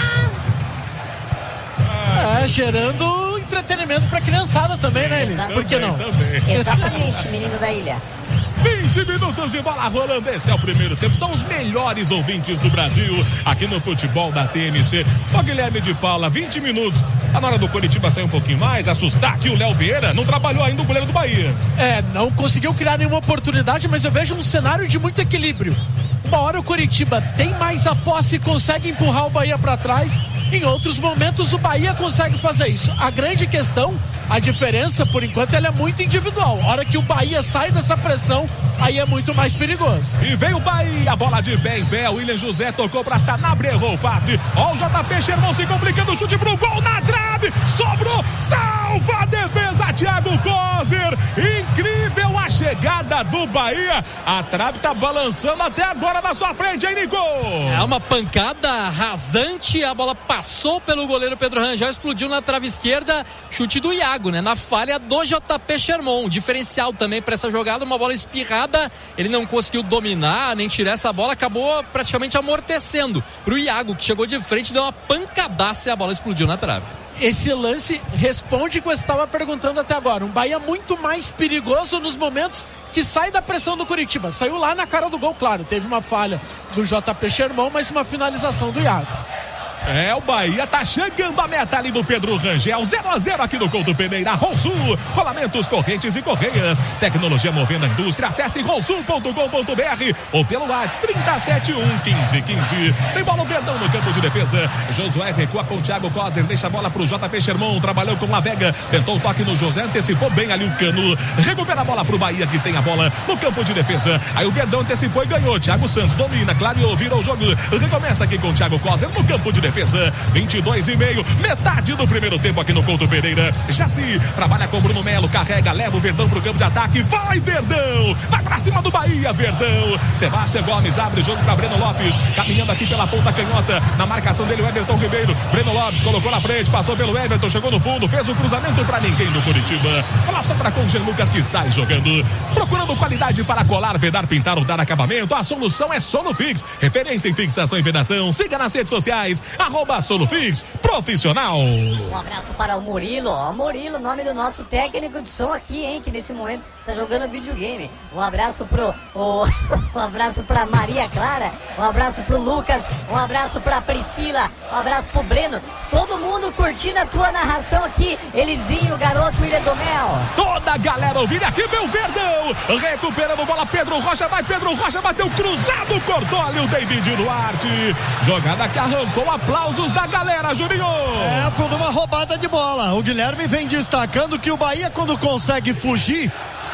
É, gerando entretenimento pra criançada também, sim, né, Elis? Por que não? Também. Exatamente, menino da ilha. vinte minutos de bola rolando, esse é o primeiro tempo. São os melhores ouvintes do Brasil aqui no futebol da T M C. O Guilherme de Paula, vinte minutos. Tá na hora do Curitiba sair um pouquinho mais, assustar aqui o Léo Vieira. Não trabalhou ainda o goleiro do Bahia. É, não conseguiu criar nenhuma oportunidade, mas eu vejo um cenário de muito equilíbrio. Uma hora o Curitiba tem mais a posse e consegue empurrar o Bahia para trás. Em outros momentos o Bahia consegue fazer isso. A grande questão, a diferença por enquanto, ela é muito individual. A hora que o Bahia sai dessa pressão, aí é muito mais perigoso. E vem o Bahia, a bola de pé em pé. O William José tocou pra Sanabria, errou o passe. Ó o J P Sherman se complicando, chute pro gol na trave. Sobrou, salva a defesa, Thiago Kozer. Incrível a chegada do Bahia. A trave tá balançando até agora na sua frente, hein, Nico? É uma pancada rasante, a bola passou pelo goleiro Pedro Rangel, explodiu na trave esquerda, chute do Iago, né? Na falha do J P Sherman. Diferencial também para essa jogada, uma bola espirrada, ele não conseguiu dominar, nem tirar essa bola, acabou praticamente amortecendo pro Iago, que chegou de frente, deu uma pancadaça e a bola explodiu na trave. Esse lance responde o que eu estava perguntando até agora. Um Bahia muito mais perigoso nos momentos que sai da pressão do Curitiba. Saiu lá na cara do gol, claro. Teve uma falha do J P Sherman, mas uma finalização do Iago. É, o Bahia tá chegando à meta ali do Pedro Rangel, zero a zero aqui no Couto Pereira. Ronsul, rolamentos, correntes e correias, tecnologia movendo a indústria. Acesse ronsul ponto com ponto b r ou pelo WhatsApp trinta e sete um quinze quinze. Tem bola o Verdão no campo de defesa. Josué recua com o Thiago Kozer, deixa a bola pro J P Sherman, trabalhou com o Lavega, tentou o toque no José, antecipou bem ali o Cano, recupera a bola pro Bahia, que tem a bola no campo de defesa. Aí o Verdão antecipou e ganhou. Thiago Santos domina, clareou, virou o jogo, recomeça aqui com o Thiago Kozer no campo de defesa. vinte e dois e meio, metade do primeiro tempo aqui no Couto Pereira. Jaci trabalha com Bruno Melo, carrega, leva o Verdão pro campo de ataque. Vai, Verdão! Vai pra cima do Bahia, Verdão! Sebastião Gomes abre o jogo pra Breno Lopes, caminhando aqui pela ponta canhota. Na marcação dele o Everton Ribeiro. Breno Lopes colocou na frente, passou pelo Everton, chegou no fundo, fez o cruzamento pra ninguém do Curitiba. Bola sobra com o Jean Lucas, que sai jogando. Procurando qualidade para colar, vedar, pintar ou dar acabamento, a solução é Solufix. Referência em fixação e vedação. Siga nas redes sociais, arroba Solufix Profissional. Um abraço para o Murilo, ó, Murilo, nome do nosso técnico de som aqui, hein, que nesse momento está jogando videogame. Um abraço pro, o, um abraço pra Maria Clara, um abraço pro Lucas, um abraço pra Priscila, um abraço pro Breno. Todo mundo curtindo a tua narração aqui, Elizinho, garoto, William Domel. Toda a galera ouvindo aqui, meu Verdão, recuperando bola, Pedro Rocha, vai Pedro Rocha, bateu cruzado, cortou ali o David Duarte. Jogada que arrancou aplausos da galera, Juninho. É, foi uma roubada de bola. O Guilherme vem destacando que o Bahia, quando consegue fugir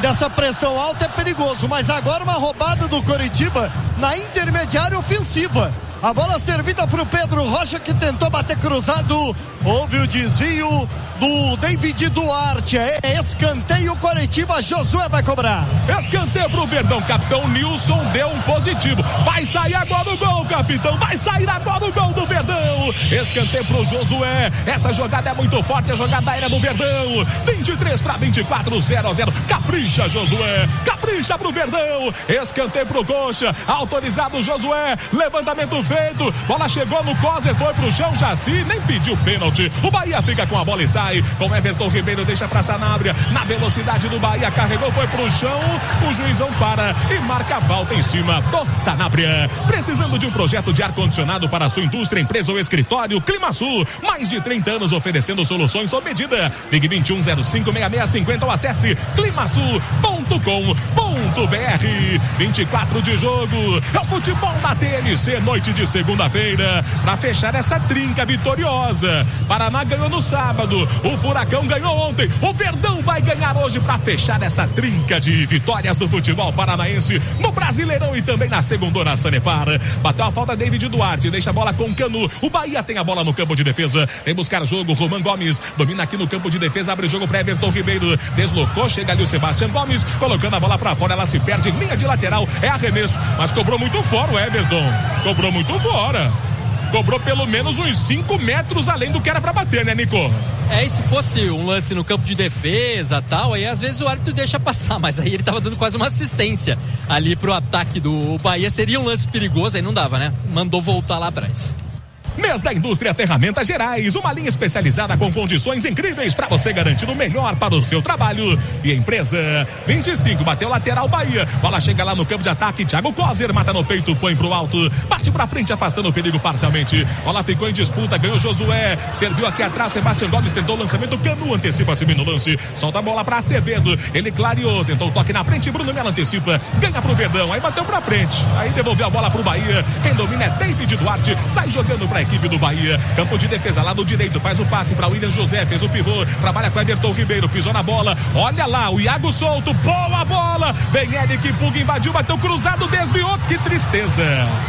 dessa pressão alta é perigoso, mas agora uma roubada do Coritiba na intermediária ofensiva. A bola servida para o Pedro Rocha, que tentou bater cruzado. Houve o desvio do David Duarte. É escanteio, Coritiba. Josué vai cobrar. Escanteio pro Verdão. Capitão Nilson deu um positivo. Vai sair agora o gol, capitão. Vai sair agora o gol do Verdão. Escanteio pro Josué. Essa jogada é muito forte. A jogada aérea do Verdão. vinte e três para vinte e quatro, zero a zero. Capricha, Josué. Capricha pro Verdão. Escanteio pro Coxa. Autorizado, Josué. Levantamento feito. Bola chegou no Coser. Foi pro chão. Jaci nem pediu pênalti. O Bahia fica com a bola e sai. Com Everton Ribeiro, deixa pra Sanabria. Na velocidade do Bahia, carregou, foi pro chão. O juizão para e marca a falta em cima do Sanabria. Precisando de um projeto de ar-condicionado para a sua indústria, empresa ou escritório? Climasul. Mais de trinta anos oferecendo soluções sob medida. Ligue vinte e um zero cinco, seis seis cinco zero ou acesse climasul ponto com ponto b r. vinte e quatro de jogo. É o futebol na T N C, noite de segunda-feira. Para fechar essa trinca vitoriosa. Paraná ganhou no sábado. O Furacão ganhou ontem. O Verdão vai ganhar hoje para fechar essa trinca de vitórias do futebol paranaense no Brasileirão e também na segundona Sanepar. Bateu a falta David Duarte, deixa a bola com o Canu. O Bahia tem a bola no campo de defesa. Vem buscar jogo. Roman Gomes domina aqui no campo de defesa. Abre o jogo para Everton Ribeiro. Deslocou, chega ali o Sebastião Gomes, colocando a bola para fora. Ela se perde em linha de lateral. É arremesso, mas cobrou muito fora o Everton. Cobrou muito fora. Cobrou pelo menos uns cinco metros além do que era pra bater, né, Nico? É, e se fosse um lance no campo de defesa e tal, aí às vezes o árbitro deixa passar, mas aí ele tava dando quase uma assistência ali pro ataque do Bahia. Seria um lance perigoso, aí não dava, né? Mandou voltar lá atrás. Mês da Indústria Ferramentas Gerais, uma linha especializada com condições incríveis para você garantir o melhor para o seu trabalho e empresa. vinte e cinco, bateu lateral Bahia, bola chega lá no campo de ataque, Thiago Coser mata no peito, põe pro alto, bate pra frente afastando o perigo parcialmente, bola ficou em disputa, ganhou Josué, serviu aqui atrás, Sebastião Gomes tentou o lançamento, Canu antecipa-se no lance, solta a bola pra Acevedo, ele clareou, tentou o toque na frente, Bruno Melo antecipa, ganha pro Verdão, aí bateu pra frente, aí devolveu a bola pro Bahia, quem domina é David Duarte, sai jogando pra equipe do Bahia, campo de defesa, lado direito, faz o passe para William José, fez o pivô, trabalha com Everton Ribeiro, pisou na bola, olha lá, o Iago solto, boa bola, vem Eric Puga, invadiu, bateu cruzado, desviou, que tristeza.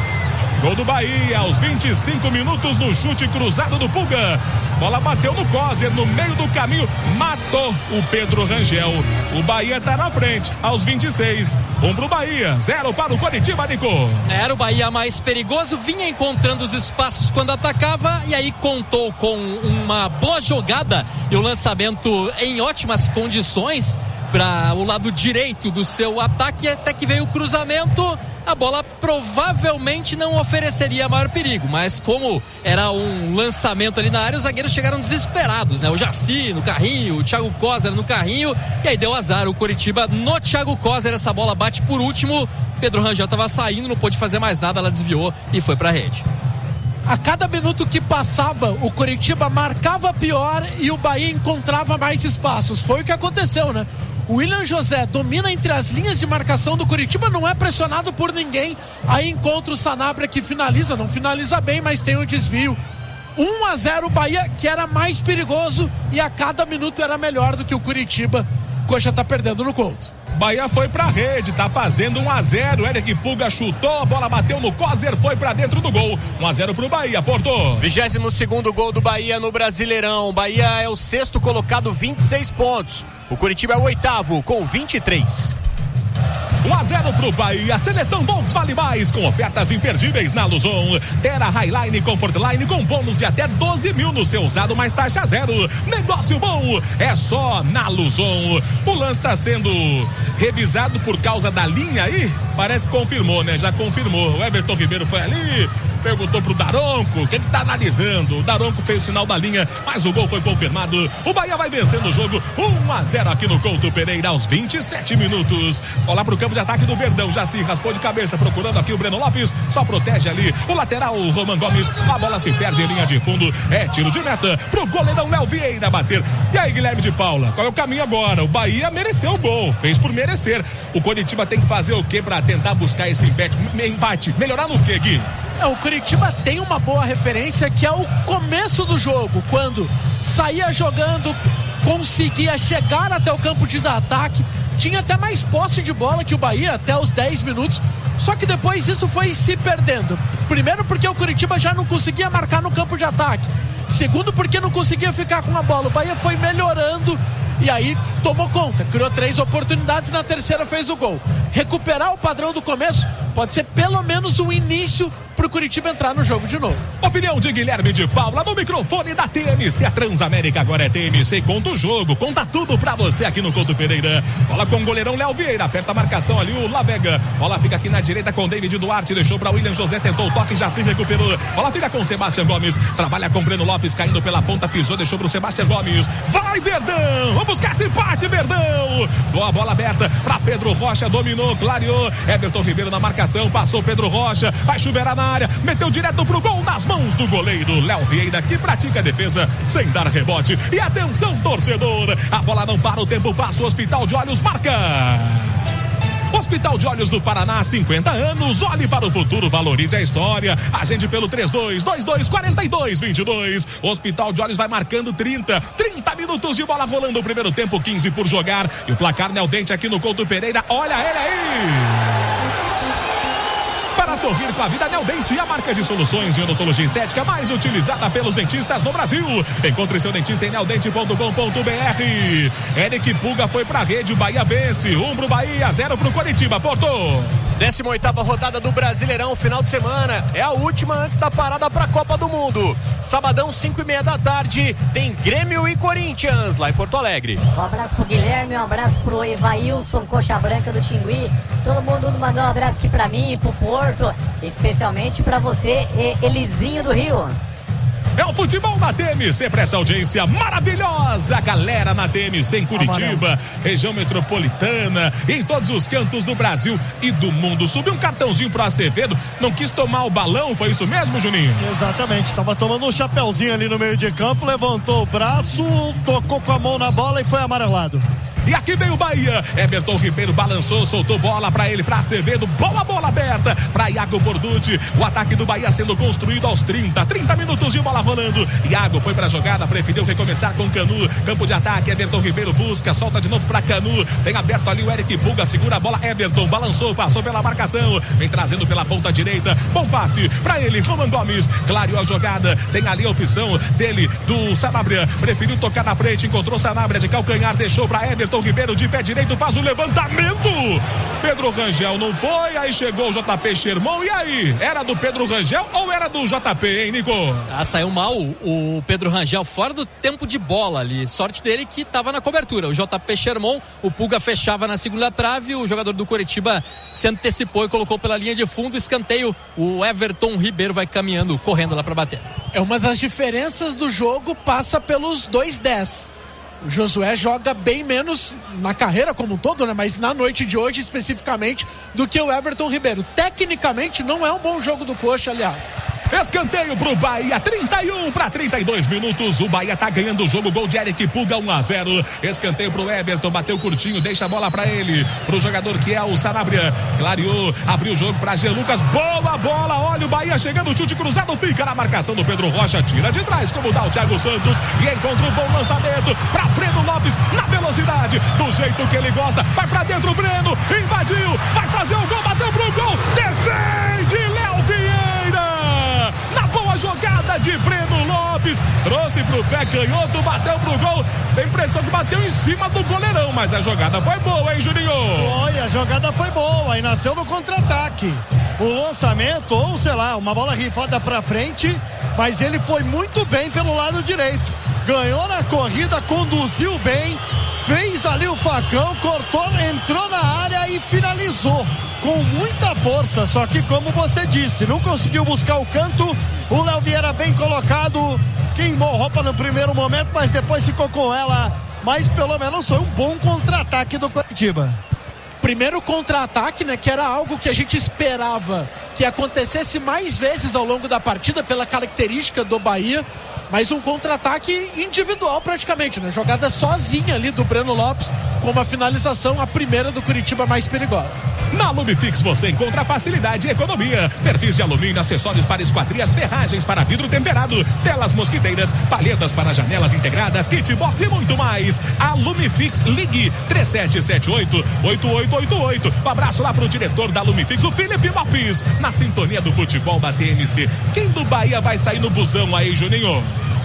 Gol do Bahia aos vinte e cinco minutos no chute cruzado do Puga. Bola bateu no Coser, no meio do caminho, matou o Pedro Rangel. O Bahia tá na frente aos vinte e seis. Um pro Bahia, zero para o Coritiba, Nico. Era o Bahia mais perigoso, vinha encontrando os espaços quando atacava e aí contou com uma boa jogada e o lançamento em ótimas condições para o lado direito do seu ataque, até que veio o cruzamento. A bola provavelmente não ofereceria maior perigo, mas como era um lançamento ali na área, os zagueiros chegaram desesperados, né? O Jaci no carrinho, o Thiago Coser no carrinho, e aí deu azar o Coritiba no Thiago Coser. Essa bola bate por último, Pedro Rangel estava saindo, não pôde fazer mais nada, ela desviou e foi pra rede. A cada minuto que passava, o Coritiba marcava pior e o Bahia encontrava mais espaços. Foi o que aconteceu, né? O William José domina entre as linhas de marcação do Coritiba, não é pressionado por ninguém. Aí encontra o Sanabria que finaliza, não finaliza bem, mas tem um desvio. um a zero o Bahia, que era mais perigoso e a cada minuto era melhor do que o Coritiba. Coxa tá perdendo no Couto. Bahia foi pra rede, tá fazendo um a zero. Eric Puga chutou, a bola bateu no Coser, foi pra dentro do gol. um a zero pro Bahia, Porto. vigésimo segundo gol do Bahia no Brasileirão. Bahia é o sexto colocado, vinte e seis pontos. O Coritiba é o oitavo com vinte e três. um a zero pro Bahia. Seleção Volks vale mais com ofertas imperdíveis na Luzon. Terra Highline Comfortline com bônus de até doze mil no seu usado, mais taxa zero. Negócio bom é só na Luzon. O lance está sendo revisado por causa da linha aí. Parece que confirmou, né? Já confirmou. O Everton Ribeiro foi ali, perguntou pro Daronco, o que ele tá analisando? O Daronco fez o sinal da linha, mas o gol foi confirmado. O Bahia vai vencendo o jogo um a zero aqui no Couto Pereira aos vinte e sete minutos. Olá pro campo de ataque do Verdão, já se raspou de cabeça, procurando aqui o Breno Lopes, só protege ali o lateral, o Roman Gomes, a bola se perde em linha de fundo, é tiro de meta pro goleirão Léo Vieira bater. E aí, Guilherme de Paula, qual é o caminho agora? O Bahia mereceu o gol, fez por merecer. O Coritiba tem que fazer o quê pra tentar buscar esse empate? empate? Melhorar no quê, Gui? É, o Coritiba tem uma boa referência, que é o começo do jogo, quando saía jogando, conseguia chegar até o campo de ataque, tinha até mais posse de bola que o Bahia até os dez minutos, só que depois isso foi se perdendo. Primeiro porque o Curitiba já não conseguia marcar no campo de ataque, segundo porque não conseguia ficar com a bola. O Bahia foi melhorando e aí tomou conta, criou três oportunidades, na terceira fez o gol. Recuperar o padrão do começo pode ser pelo menos o início pro Curitiba entrar no jogo de novo. Opinião de Guilherme de Paula no microfone da T M C. A Transamérica agora é T M C. Conta o jogo, conta tudo pra você aqui no Couto Pereira. Bola com o goleirão Léo Vieira, aperta a marcação ali o Lavega. Bola fica aqui na direita com David Duarte, deixou pra William José, tentou o toque, já se recuperou. Bola fica com Sebastião Gomes, trabalha com Breno Lopes, caindo pela ponta, pisou, deixou pro Sebastião Gomes. Vai, Verdão! Vamos buscar esse empate, Verdão! Boa bola aberta pra Pedro Rocha, dominou, clareou. Everton Ribeiro na marcação, passou Pedro Rocha, vai chuveirar na área, meteu direto pro gol nas mãos do goleiro Léo Vieira, que pratica a defesa sem dar rebote. E atenção, torcedor, a bola não para, o tempo passa, o Hospital de Olhos marca. Hospital de Olhos do Paraná, cinquenta anos, olhe para o futuro, valorize a história. Agende pelo três dois dois dois, quatro dois dois dois. Hospital de Olhos vai marcando trinta, trinta minutos de bola rolando, o primeiro tempo, quinze por jogar. E o placar Neldente aqui no Couto Pereira, olha ele aí! Para sorrir com a vida, Neldente, a marca de soluções em odontologia estética mais utilizada pelos dentistas no Brasil. Encontre seu dentista em neldente ponto com ponto b r. Eric Puga foi pra rede, o Bahia vence. Um pro Bahia, zero pro Coritiba, Porto. décima oitava rodada do Brasileirão, final de semana. É a última antes da parada pra Copa do Mundo. Sabadão, cinco e meia da tarde, tem Grêmio e Corinthians, lá em Porto Alegre. Um abraço pro Guilherme, um abraço pro Evailson, coxa branca do Tingui. Todo mundo mandou um abraço aqui pra mim, pro Porto, especialmente pra você, Elizinho do Rio. É o futebol na T M C para essa audiência maravilhosa, galera na T M C em Curitiba, região metropolitana, em todos os cantos do Brasil e do mundo. Subiu um cartãozinho pro Acevedo, não quis tomar o balão, foi isso mesmo, Juninho? Exatamente, estava tomando um chapeuzinho ali no meio de campo, levantou o braço, tocou com a mão na bola e foi amarelado. E aqui vem o Bahia, Everton Ribeiro balançou, soltou bola pra ele, pra Acevedo, bola, bola aberta pra Iago Borducci. O ataque do Bahia sendo construído aos trinta, trinta minutos de bola rolando. Iago foi pra jogada, preferiu recomeçar com Canu, campo de ataque, Everton Ribeiro busca, solta de novo pra Canu, tem aberto ali o Eric Puga, segura a bola, Everton balançou, passou pela marcação, vem trazendo pela ponta direita, bom passe pra ele, Roman Gomes, clareou a jogada, tem ali a opção dele, do Sanabria, preferiu tocar na frente, encontrou Sanabria de calcanhar, deixou pra Everton Ribeiro de pé direito, faz o levantamento, Pedro Rangel não foi, aí chegou o J P Sherman, e aí, era do Pedro Rangel ou era do J P, hein, Nico? Ah, saiu mal o Pedro Rangel, fora do tempo de bola ali, sorte dele que estava na cobertura, o J P Sherman, o Puga fechava na segunda trave, o jogador do Coritiba se antecipou e colocou pela linha de fundo, escanteio, o Everton Ribeiro vai caminhando, correndo lá para bater. É uma das diferenças do jogo, passa pelos dois dez. O Josué joga bem menos na carreira como um todo, né? Mas na noite de hoje especificamente do que o Everton Ribeiro. Tecnicamente não é um bom jogo do Coxa, aliás. Escanteio pro Bahia, trinta e um para trinta e dois minutos, o Bahia tá ganhando o jogo, gol de Eric Puga, um a zero, escanteio pro Everton, bateu curtinho, deixa a bola pra ele, pro jogador que é o Sanabria, clareou, abriu o jogo pra G. Lucas, boa bola, olha o Bahia chegando, chute cruzado, fica na marcação do Pedro Rocha, tira de trás, como dá o Thiago Santos, e encontra um bom lançamento pra Breno Lopes, na velocidade, do jeito que ele gosta, vai pra dentro o Breno, invadiu, vai fazer o gol, bateu pro gol, defende Léo Vieira! Na boa jogada de Breno Lopes, trouxe pro pé canhoto, bateu pro gol, tem impressão que bateu em cima do goleirão, mas a jogada foi boa, hein, Juninho? Foi, a jogada foi boa, e nasceu no contra-ataque. O lançamento, ou sei lá, uma bola rifada pra frente, mas ele foi muito bem pelo lado direito. Ganhou na corrida, conduziu bem, fez ali o facão, cortou, entrou na área e finalizou com muita força, só que como você disse, não conseguiu buscar o canto, o Léo Vieira bem colocado, queimou roupa no primeiro momento, mas depois ficou com ela, mas pelo menos foi um bom contra-ataque do Curitiba. Primeiro contra-ataque, né, que era algo que a gente esperava que acontecesse mais vezes ao longo da partida pela característica do Bahia, mas um contra-ataque individual praticamente, né? Jogada sozinha ali do Breno Lopes, com uma finalização, a primeira do Curitiba mais perigosa. Na Lumifix você encontra facilidade e economia. Perfis de alumínio, acessórios para esquadrias, ferragens para vidro temperado, telas mosquiteiras, palhetas para janelas integradas, kitbox e muito mais. A Lumifix, ligue três sete sete oito, oito oito oito oito. Um abraço lá pro diretor da Lumifix, o Felipe Lopes, na sintonia do futebol da T M C. Quem do Bahia vai sair no busão aí, Juninho?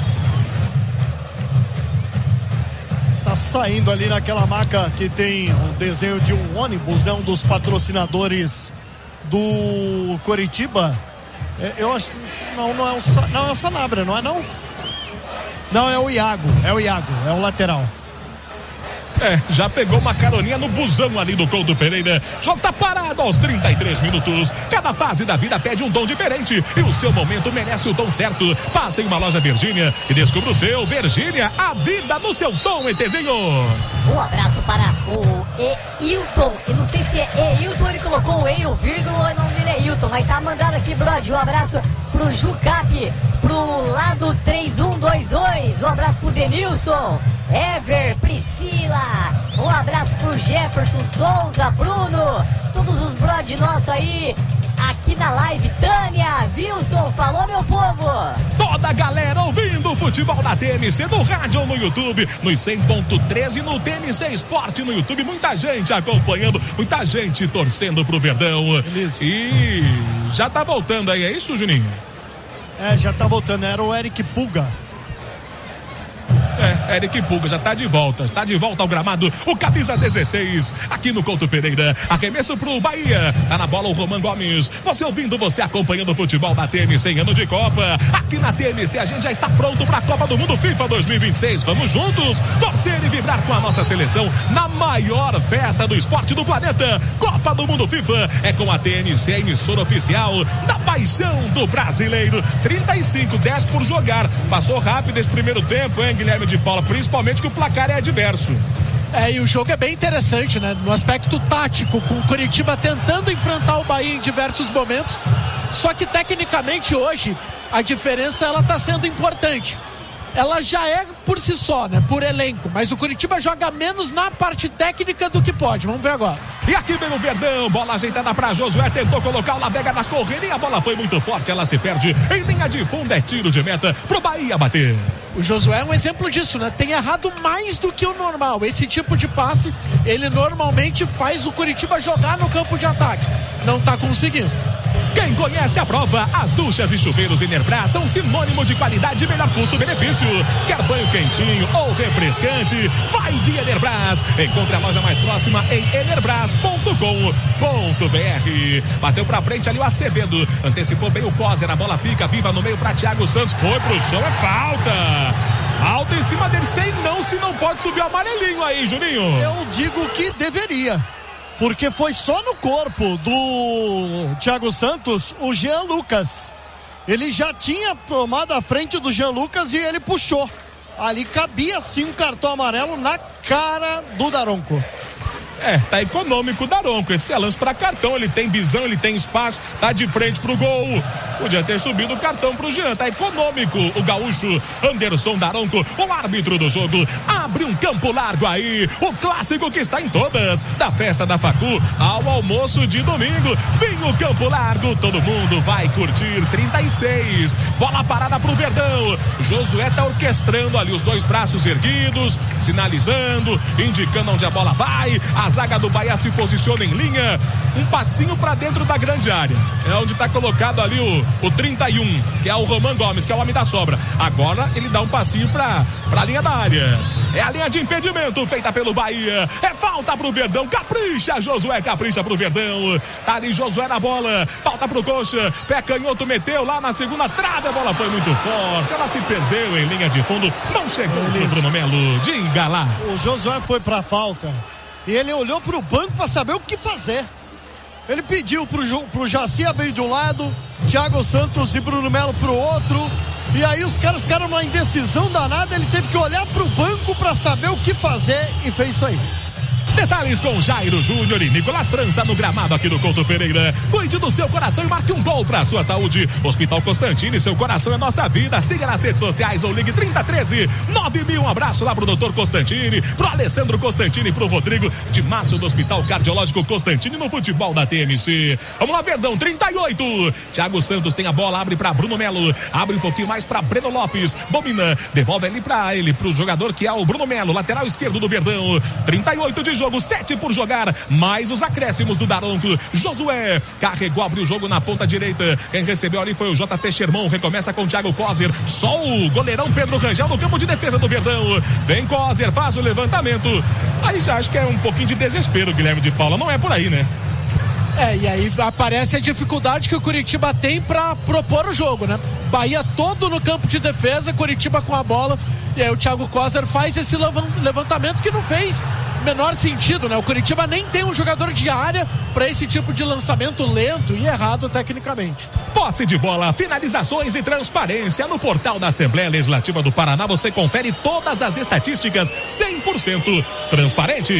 Tá saindo ali naquela maca que tem o desenho de um ônibus, né? Um dos patrocinadores do Coritiba. É, eu acho. Não, não é o, não é o Sanabria, não é não? Não, é o Iago. É o Iago, é o lateral. É, já pegou uma caroninha no busão ali do Couto Pereira. Jogo tá parado aos trinta e três minutos. Cada fase da vida pede um tom diferente e o seu momento merece o tom certo. Passe em uma loja Virgínia e descubra o seu. Virgínia, a vida no seu tom, ETzinho. Um abraço para o Eilton. Eu não sei se é Eilton, ele colocou o E, o vírgula, ou o nome dele é Eilton, mas tá mandado aqui, brother. Um abraço pro Jucap, pro lado três um dois dois. Um abraço pro Denilson, Ever, Priscila. Um abraço pro Jefferson Souza, Bruno, todos os brothers nossos aí aqui na live. Tânia, Wilson, falou, meu povo. Toda a galera ouvindo o futebol da T M C no rádio ou no YouTube, nos cem ponto treze no T M C Esporte no YouTube. Muita gente acompanhando, muita gente torcendo pro Verdão. Beleza. E já tá voltando aí, é isso, Juninho? É, já tá voltando, era o Eric Pulga. É, Eric Pulga já tá de volta, tá de volta ao gramado, o camisa dezesseis, aqui no Couto Pereira, arremesso pro Bahia, tá na bola o Roman Gomes, você ouvindo, você acompanhando o futebol da T M C em ano de Copa, aqui na T M C a gente já está pronto pra Copa do Mundo FIFA dois mil e vinte e seis, vamos juntos, torcer e vibrar com a nossa seleção, na maior festa do esporte do planeta, Copa do Mundo FIFA, é com a T M C, a emissora oficial da paixão do brasileiro. Trinta e cinco, dez por jogar, passou rápido esse primeiro tempo, hein, Guilherme de Paula, principalmente que o placar é adverso. É, e o jogo é bem interessante, né? No aspecto tático, com o Curitiba tentando enfrentar o Bahia em diversos momentos, só que tecnicamente hoje a diferença ela tá sendo importante. Ela já é por si só, né? Por elenco, mas o Curitiba joga menos na parte técnica do que pode. Vamos ver agora. E aqui vem o Verdão, bola ajeitada para Josué, tentou colocar o Lavega na correria, a bola foi muito forte, ela se perde em linha de fundo, é tiro de meta pro Bahia bater. O Josué é um exemplo disso, né? Tem errado mais do que o normal. Esse tipo de passe, ele normalmente faz o Curitiba jogar no campo de ataque. Não tá conseguindo. Quem conhece a prova, as duchas e chuveiros Enerbras são sinônimo de qualidade e melhor custo-benefício. Quer banho quentinho ou refrescante? Vai de Enerbras. Encontre a loja mais próxima em enerbras ponto com ponto br. Bateu pra frente ali o Acevedo. Antecipou bem o Coser. A bola fica viva no meio pra Thiago Santos. Foi pro chão, é falta. Falta em cima dele. Sei não se não pode subir o amarelinho aí, Juninho. Eu digo que deveria. Porque foi só no corpo do Thiago Santos o Jean Lucas. Ele já tinha tomado a frente do Jean Lucas e ele puxou. Ali cabia sim um cartão amarelo na cara do Daronco. É, tá econômico o Daronco. Esse é lance pra cartão. Ele tem visão, ele tem espaço, tá de frente pro gol. Podia ter subido o cartão pro Jean. Tá econômico o gaúcho Anderson Daronco, o árbitro do jogo. Abre um campo largo aí. O clássico que está em todas. Da festa da Facu ao almoço de domingo. Vem o campo largo. Todo mundo vai curtir. trinta e seis. Bola parada pro Verdão. Josué tá orquestrando ali os dois braços erguidos, sinalizando, indicando onde a bola vai. A zaga do Bahia se posiciona em linha, um passinho pra dentro da grande área, é onde tá colocado ali o, o trinta e um, que é o Roman Gomes, que é o homem da sobra. Agora ele dá um passinho pra, pra linha da área, é a linha de impedimento feita pelo Bahia, é falta pro Verdão, capricha Josué, capricha pro Verdão, tá ali Josué na bola, falta pro Coxa, pé canhoto meteu lá na segunda trave, a bola foi muito forte, ela se perdeu em linha de fundo, não chegou pro Bruno Melo, diga lá. O Josué foi pra falta e ele olhou pro banco para saber o que fazer. Ele pediu pro, pro Jaci abrir de um lado, Thiago Santos e Bruno Melo pro outro. E aí os caras ficaram numa indecisão danada. Ele teve que olhar pro banco para saber o que fazer e fez isso aí. Detalhes com Jairo Júnior e Nicolas França no gramado aqui do Couto Pereira. Cuide do seu coração e marque um gol para a sua saúde. Hospital Constantini, seu coração é nossa vida. Siga nas redes sociais ou ligue trinta treze nove mil. Um abraço lá pro doutor Constantini, pro Alessandro Constantini e pro Rodrigo de Márcio do Hospital Cardiológico Constantini no futebol da T M C. Vamos lá, Verdão, trinta e oito. Thiago Santos tem a bola, abre para Bruno Melo, abre um pouquinho mais para Breno Lopes, domina, devolve ali para ele, pro jogador que é o Bruno Melo, lateral esquerdo do Verdão. trinta e oito de jogo, sete por jogar, mais os acréscimos do Daronco. Josué carregou, abriu o jogo na ponta direita. Quem recebeu ali foi o J P Sherman. Recomeça com o Thiago Coser. Só o goleirão Pedro Rangel no campo de defesa do Verdão. Vem Coser, faz o levantamento. Aí já acho que é um pouquinho de desespero, Guilherme de Paula. Não é por aí, né? É, e aí aparece a dificuldade que o Curitiba tem para propor o jogo, né? Bahia todo no campo de defesa, Curitiba com a bola. E aí o Thiago Coser faz esse levantamento que não fez menor sentido, né? O Curitiba nem tem um jogador de área para esse tipo de lançamento lento e errado tecnicamente. Posse de bola, finalizações e transparência. No portal da Assembleia Legislativa do Paraná você confere todas as estatísticas cem por cento transparente.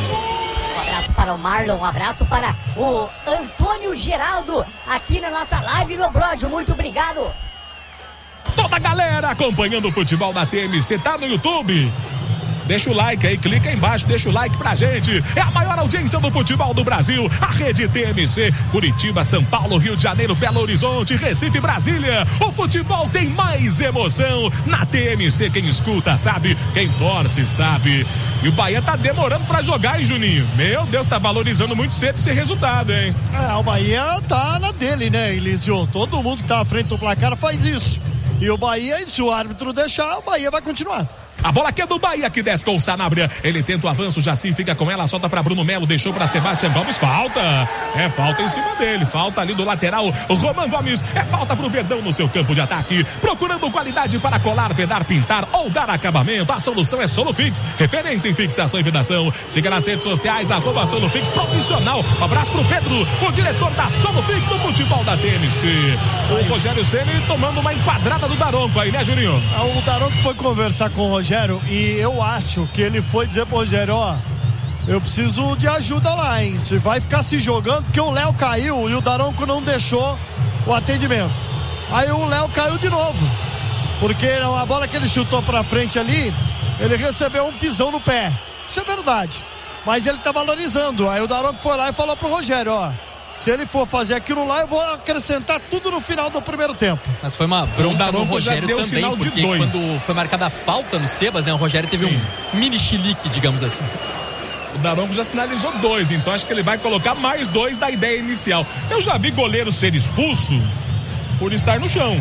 Um abraço para o Marlon, um abraço para o Antônio Geraldo aqui na nossa live, meu brother, muito obrigado. Toda a galera acompanhando o futebol da T M C, tá no YouTube? Deixa o like aí, clica aí embaixo, deixa o like pra gente. É a maior audiência do futebol do Brasil. A rede T M C, Curitiba, São Paulo, Rio de Janeiro, Belo Horizonte, Recife, Brasília. O futebol tem mais emoção. Na T M C, quem escuta sabe, quem torce sabe. E o Bahia tá demorando pra jogar, hein, Juninho? Meu Deus, tá valorizando muito cedo esse resultado, hein? É, o Bahia tá na dele, né, Elisio? Todo mundo que tá à frente do placar faz isso. E o Bahia, se o árbitro deixar, o Bahia vai continuar. A bola aqui é do Bahia, que desce com o Sanabria. Ele tenta o avanço, Jaci fica com ela, solta para Bruno Melo, deixou para Sebastião Gomes. Falta, é falta em cima dele. Falta ali do lateral, Roman Gomes. É falta pro Verdão no seu campo de ataque. Procurando qualidade para colar, vedar, pintar ou dar acabamento. A solução é Solufix, referência em fixação e vedação. Siga nas redes sociais, arroba Solufix Profissional. Um abraço pro Pedro, o diretor da Solufix no futebol da T M C. O Rogério Ceni tomando uma enquadrada do Daronco aí, né, Juninho? O Daronco foi conversar com o Rogério e eu acho que ele foi dizer pro Rogério, ó, eu preciso de ajuda lá, hein? Você vai ficar se jogando, porque o Léo caiu e o Daronco não deixou o atendimento. Aí o Léo caiu de novo, porque a bola que ele chutou pra frente ali, ele recebeu um pisão no pé. Isso é verdade, mas ele tá valorizando. Aí o Daronco foi lá e falou pro Rogério, ó, se ele for fazer aquilo lá, eu vou acrescentar tudo no final do primeiro tempo. Mas foi uma bronca no Rogério também, sinal de porque dois. Quando foi marcada a falta no Sebas, né, o Rogério teve Sim. um mini chilique, digamos assim. O Daronco já sinalizou dois, então acho que ele vai colocar mais dois da ideia inicial. Eu já vi goleiro ser expulso por estar no chão.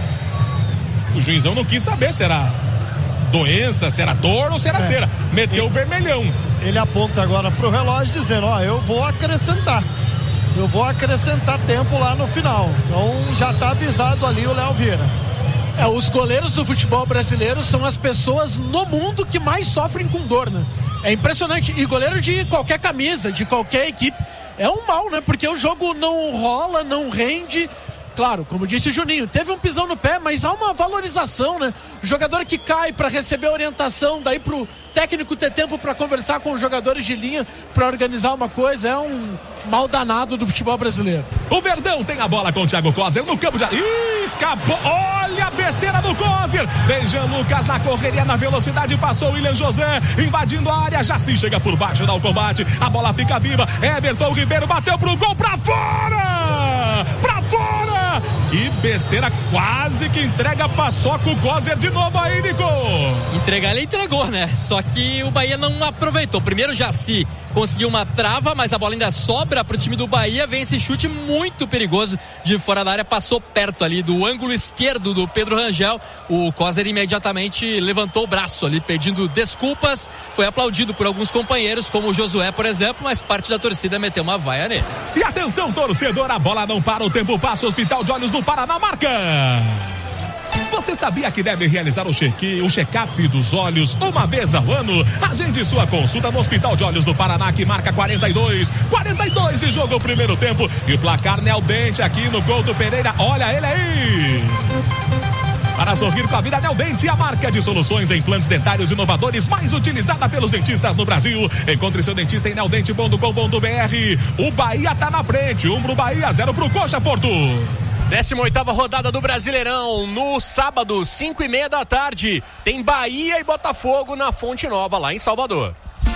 O juizão não quis saber se era doença, se era dor ou se era é. cera. Meteu o vermelhão. Ele aponta agora pro relógio dizendo, ó, eu vou acrescentar. Eu vou acrescentar tempo lá no final. Então já tá avisado ali o Léo Vieira. É, os goleiros do futebol brasileiro são as pessoas no mundo que mais sofrem com dor, né? É impressionante. E goleiro de qualquer camisa, de qualquer equipe, é um mal, né? Porque o jogo não rola, não rende. Claro, como disse o Juninho, teve um pisão no pé, mas há uma valorização, né? O jogador que cai para receber orientação, daí pro técnico ter tempo para conversar com os jogadores de linha, para organizar uma coisa, é um mal danado do futebol brasileiro. O Verdão tem a bola com o Thiago Coser no campo de... Ih, escapou, olha a besteira do Coser. Vem Jean Lucas na correria, na velocidade, passou o William José, invadindo a área, Jaci chega por baixo, dá o combate, a bola fica viva, Everton Ribeiro bateu pro gol, pra fora! Pra fora! Que besteira, quase que entrega a paçoca o Coser de novo aí, Nico. Entregar ele entregou, né? Só que o Bahia não aproveitou. Primeiro Jaci conseguiu uma trava, mas a bola ainda sobra pro time do Bahia. Vem esse chute muito perigoso de fora da área, passou perto ali do ângulo esquerdo do Pedro Rangel. O Coser imediatamente levantou o braço ali pedindo desculpas, foi aplaudido por alguns companheiros, como o Josué, por exemplo, mas parte da torcida meteu uma vaia nele. E atenção, torcedor, a bola não para, o tempo passa, o Hospital de Olhos do Paraná marca. Você sabia que deve realizar o check, o check-up dos olhos uma vez ao ano? Agende sua consulta no Hospital de Olhos do Paraná, que marca quarenta e dois. quarenta e dois de jogo o primeiro tempo. E o placar Neldente aqui no Couto Pereira. Olha ele aí! Para sorrir com a vida, Neodente, a marca de soluções em implantes dentários inovadores mais utilizada pelos dentistas no Brasil. Encontre seu dentista em neodente ponto com ponto br. O Bahia tá na frente, um pro Bahia, zero pro Coxa, Porto. décima oitava rodada do Brasileirão, no sábado, cinco e meia da tarde, tem Bahia e Botafogo na Fonte Nova, lá em Salvador.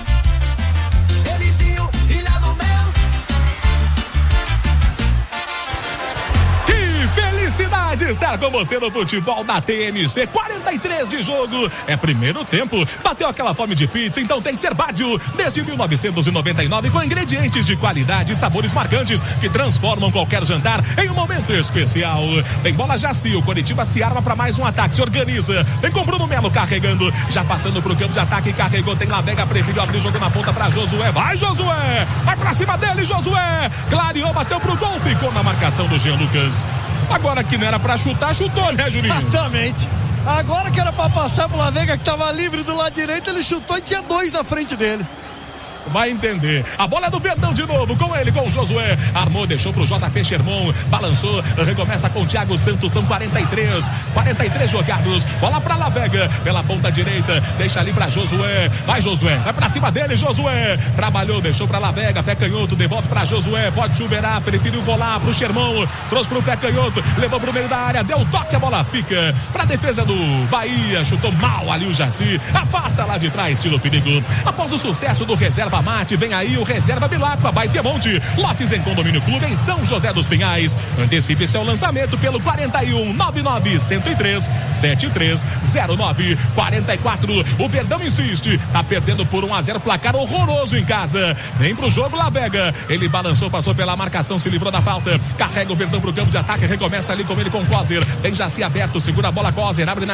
Felicidade estar com você no futebol da T M C. quarenta e três de jogo. É primeiro tempo. Bateu aquela fome de pizza, então tem que ser Bádio. Desde mil novecentos e noventa e nove, com ingredientes de qualidade e sabores marcantes que transformam qualquer jantar em um momento especial. Tem bola Jaci, o Coritiba se arma para mais um ataque, se organiza. Tem com Bruno Melo carregando, já passando pro campo de ataque, carregou. Tem Lavega, preferiu abrir o jogo na ponta para Josué. Vai, Josué! Vai pra cima dele, Josué! Clareou, bateu pro gol, ficou na marcação do Jean Lucas. Agora que não era pra chutar, chutou, né, Juninho? Exatamente. Agora que era pra passar pro Lavega, que tava livre do lado direito, ele chutou e tinha dois na frente dele. Vai entender. A bola é do Verdão de novo, com ele, com o Josué. Armou, deixou pro J P Sherman, balançou, recomeça com o Thiago Santos, são quarenta e três. quarenta e três jogados. Bola pra Lavega, pela ponta direita, deixa ali pra Josué. Vai, Josué, vai pra cima dele, Josué. Trabalhou, deixou pra Lavega, pé canhoto, devolve pra Josué. Pode chuveirar, preferiu rolar pro Sherman, trouxe pro pé canhoto, levou pro meio da área, deu toque, a bola fica pra defesa do Bahia. Chutou mal ali o Jaci, afasta lá de trás, estilo perigo. Após o sucesso do reserva Mate, vem aí o Reserva Bilacqua, Baitemonte, lotes em Condomínio Clube em São José dos Pinhais. Antecipe seu lançamento pelo quarenta e um, nove nove um zero três, sete três zero nove. quarenta e quatro, o Verdão insiste, tá perdendo por um a zero, placar horroroso em casa. Vem pro jogo Lavega, ele balançou, passou pela marcação, se livrou da falta, carrega o Verdão pro campo de ataque, recomeça ali com ele com Coser. Tem Jaci aberto, segura a bola Coser, abre na